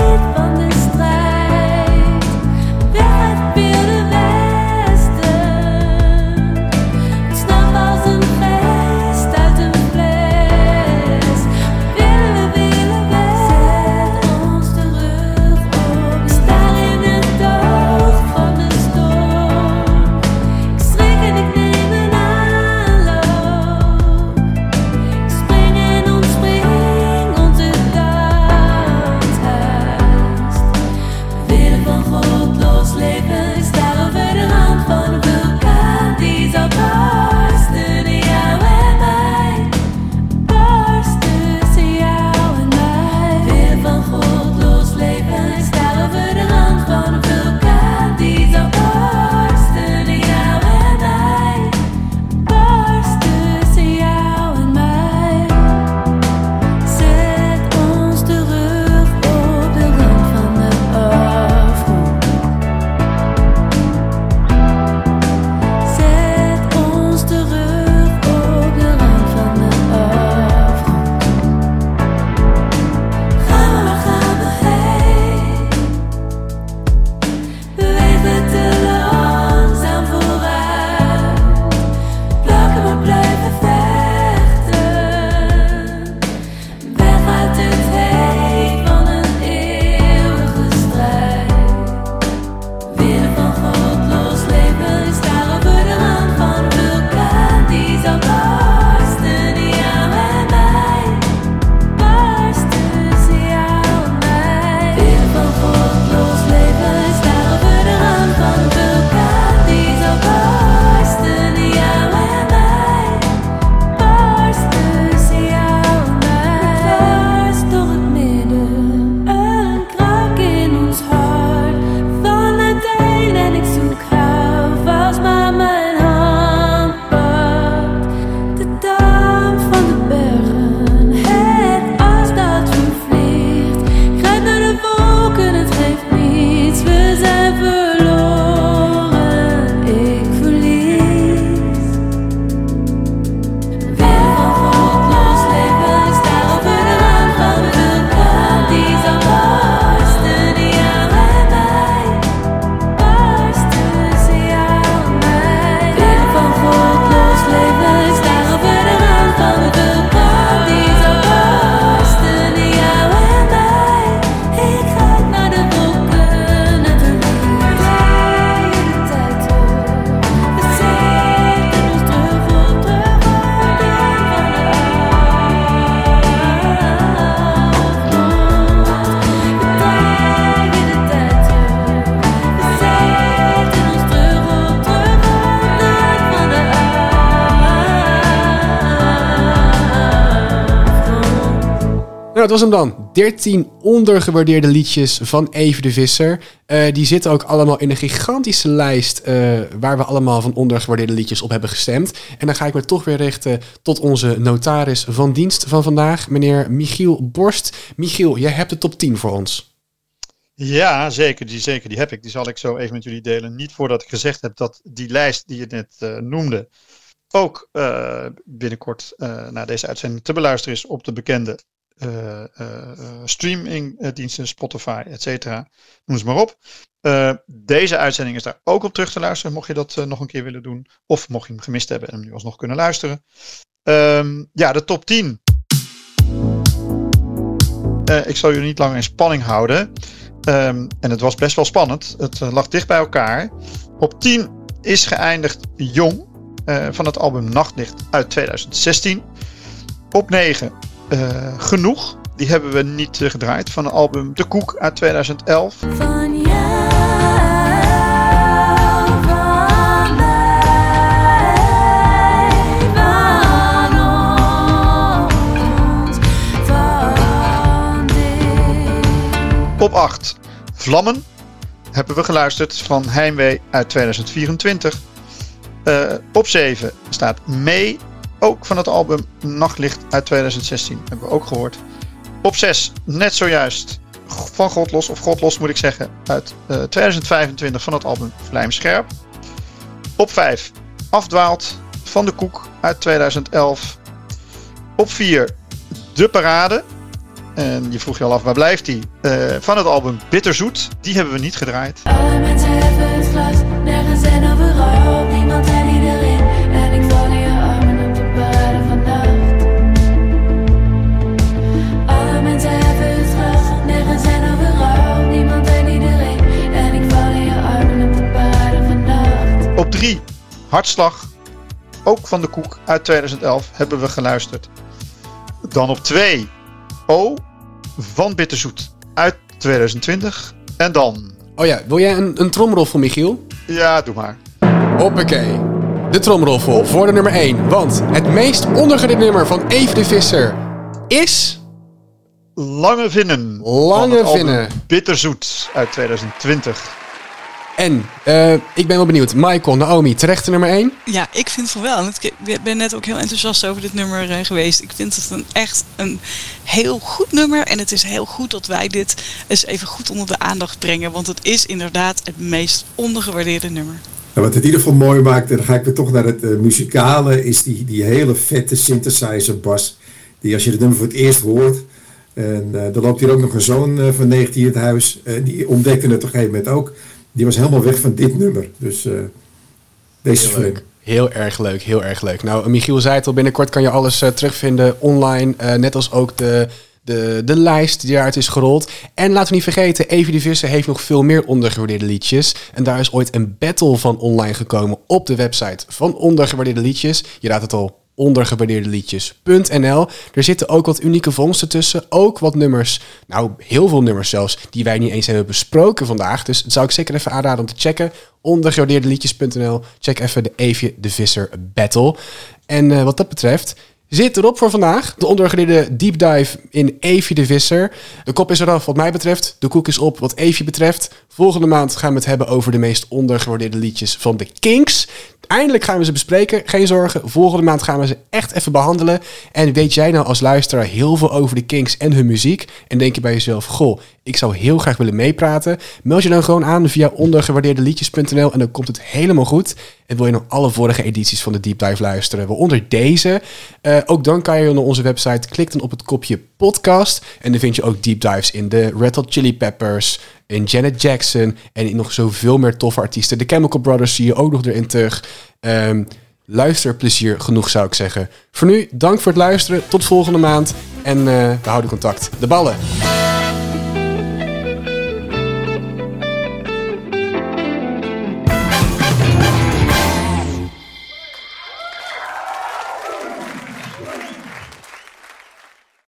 Weg uit het wilde westen. dat was hem dan. dertien ondergewaardeerde liedjes van Evie de Visser. Uh, die zitten ook allemaal in een gigantische lijst uh, waar we allemaal van ondergewaardeerde liedjes op hebben gestemd. En dan ga ik me toch weer richten tot onze notaris van dienst van vandaag, meneer Michiel Borst. Michiel, jij hebt de top tien voor ons. Ja, zeker die, zeker. die heb ik. Die zal ik zo even met jullie delen. Niet voordat ik gezegd heb dat die lijst die je net uh, noemde ook uh, binnenkort uh, na deze uitzending te beluisteren is op de bekende uh, uh, streamingdiensten, Spotify, et cetera. Noem ze maar op. Uh, deze uitzending is daar ook op terug te luisteren, mocht je dat uh, nog een keer willen doen. Of mocht je hem gemist hebben en hem nu alsnog kunnen luisteren. Um, ja, de top tien. Uh, ik zal jullie niet langer in spanning houden. Um, en het was best wel spannend. Het uh, lag dicht bij elkaar. Op tien is geëindigd Jong uh, van het album Nachtlicht uit tweeduizend zestien. Op negen uh, Genoeg. Die hebben we niet uh, gedraaid. Van het album De Koek uit tweeduizend elf. Van jou, van mij, van ons, van dit. Op acht Vlammen hebben we geluisterd van Heimwee uit tweeduizend vierentwintig. Uh, op zeven staat Mee, ook van het album Nachtlicht uit tweeduizend zestien. Hebben we ook gehoord. Op zes, net zojuist, van Godlos, of Godlos moet ik zeggen, uit uh, tweeduizend vijfentwintig van het album Vlijmscherp. Op vijf, Afdwaald van De Koek uit tweeduizend elf. Op vier, De Parade. En je vroeg je al af, waar blijft die? Uh, van het album Bitterzoet. Die hebben we niet gedraaid. Alle mensen hebben het glas, nergens en overal, niemand en iedereen. En ik val in je armen op de parade vannacht. Alle mensen hebben het glas, nergens en overal, niemand en iedereen. En ik val in je armen op de parade vannacht. Op drie, Hartslag. Ook van De Koek uit tweeduizend elf hebben we geluisterd. Dan op twee, O van Bitterzoet uit tweeduizend twintig. En dan... Oh ja, wil jij een, een tromroffel, Michiel? Ja, doe maar. Hoppakee. De tromroffel voor de nummer één. Want het meest ondergewaardeerde nummer van Evie de Visser is... Lange Vinnen. Lange van het Vinnen. album Bitterzoet uit tweeduizend twintig. En, uh, ik ben wel benieuwd. Michael, Naomi, terecht de nummer één? Ja, ik vind van wel. Ik ben net ook heel enthousiast over dit nummer uh, geweest. Ik vind het een, echt een heel goed nummer. En het is heel goed dat wij dit eens even goed onder de aandacht brengen. Want het is inderdaad het meest ondergewaardeerde nummer. Nou, wat het in ieder geval mooi maakt, en dan ga ik weer toch naar het uh, muzikale, is die, die hele vette synthesizer bas. Die als je het nummer voor het eerst hoort. En uh, er loopt hier ook nog een zoon uh, van negentien in het huis. Uh, die ontdekte het op een gegeven moment ook. Die was helemaal weg van dit nummer. Dus uh, deze is heel leuk. Heel erg leuk, heel erg leuk. Nou, Michiel zei het al, binnenkort kan je alles uh, terugvinden online. Uh, net als ook de, de, de lijst die daaruit is gerold. En laten we niet vergeten, Evie de Visser heeft nog veel meer ondergewaardeerde liedjes. En daar is ooit een battle van online gekomen op de website van ondergewaardeerde liedjes. Je raadt het al. ondergewaardeerde liedjes punt n l. Er zitten ook wat unieke vondsten tussen. Ook wat nummers, nou heel veel nummers zelfs, die wij niet eens hebben besproken vandaag. Dus dat zou ik zeker even aanraden om te checken. ondergewaardeerde liedjes punt n l. Check even de Evie de Visser battle. En uh, wat dat betreft zit erop voor vandaag. De ondergewaardeerde deep dive in Evie de Visser. De kop is eraf wat mij betreft. De koek is op wat Evie betreft. Volgende maand gaan we het hebben over de meest ondergewaardeerde liedjes van de Kinks. Eindelijk gaan we ze bespreken. Geen zorgen. Volgende maand gaan we ze echt even behandelen. En weet jij nou als luisteraar heel veel over de Kinks en hun muziek? En denk je bij jezelf, goh, ik zou heel graag willen meepraten. Meld je dan gewoon aan via ondergewaardeerde liedjes punt n l en dan komt het helemaal goed. En wil je nog alle vorige edities van de Deep Dive luisteren, waaronder deze? Uh, ook dan kan je naar onze website, klik dan op het kopje podcast. En dan vind je ook deep dives in de Red Hot Chili Peppers, in Janet Jackson en in nog zoveel meer toffe artiesten. De Chemical Brothers zie je ook nog erin terug. Um, luisterplezier genoeg, zou ik zeggen. Voor nu, dank voor het luisteren. Tot volgende maand. En uh, we houden contact. De ballen.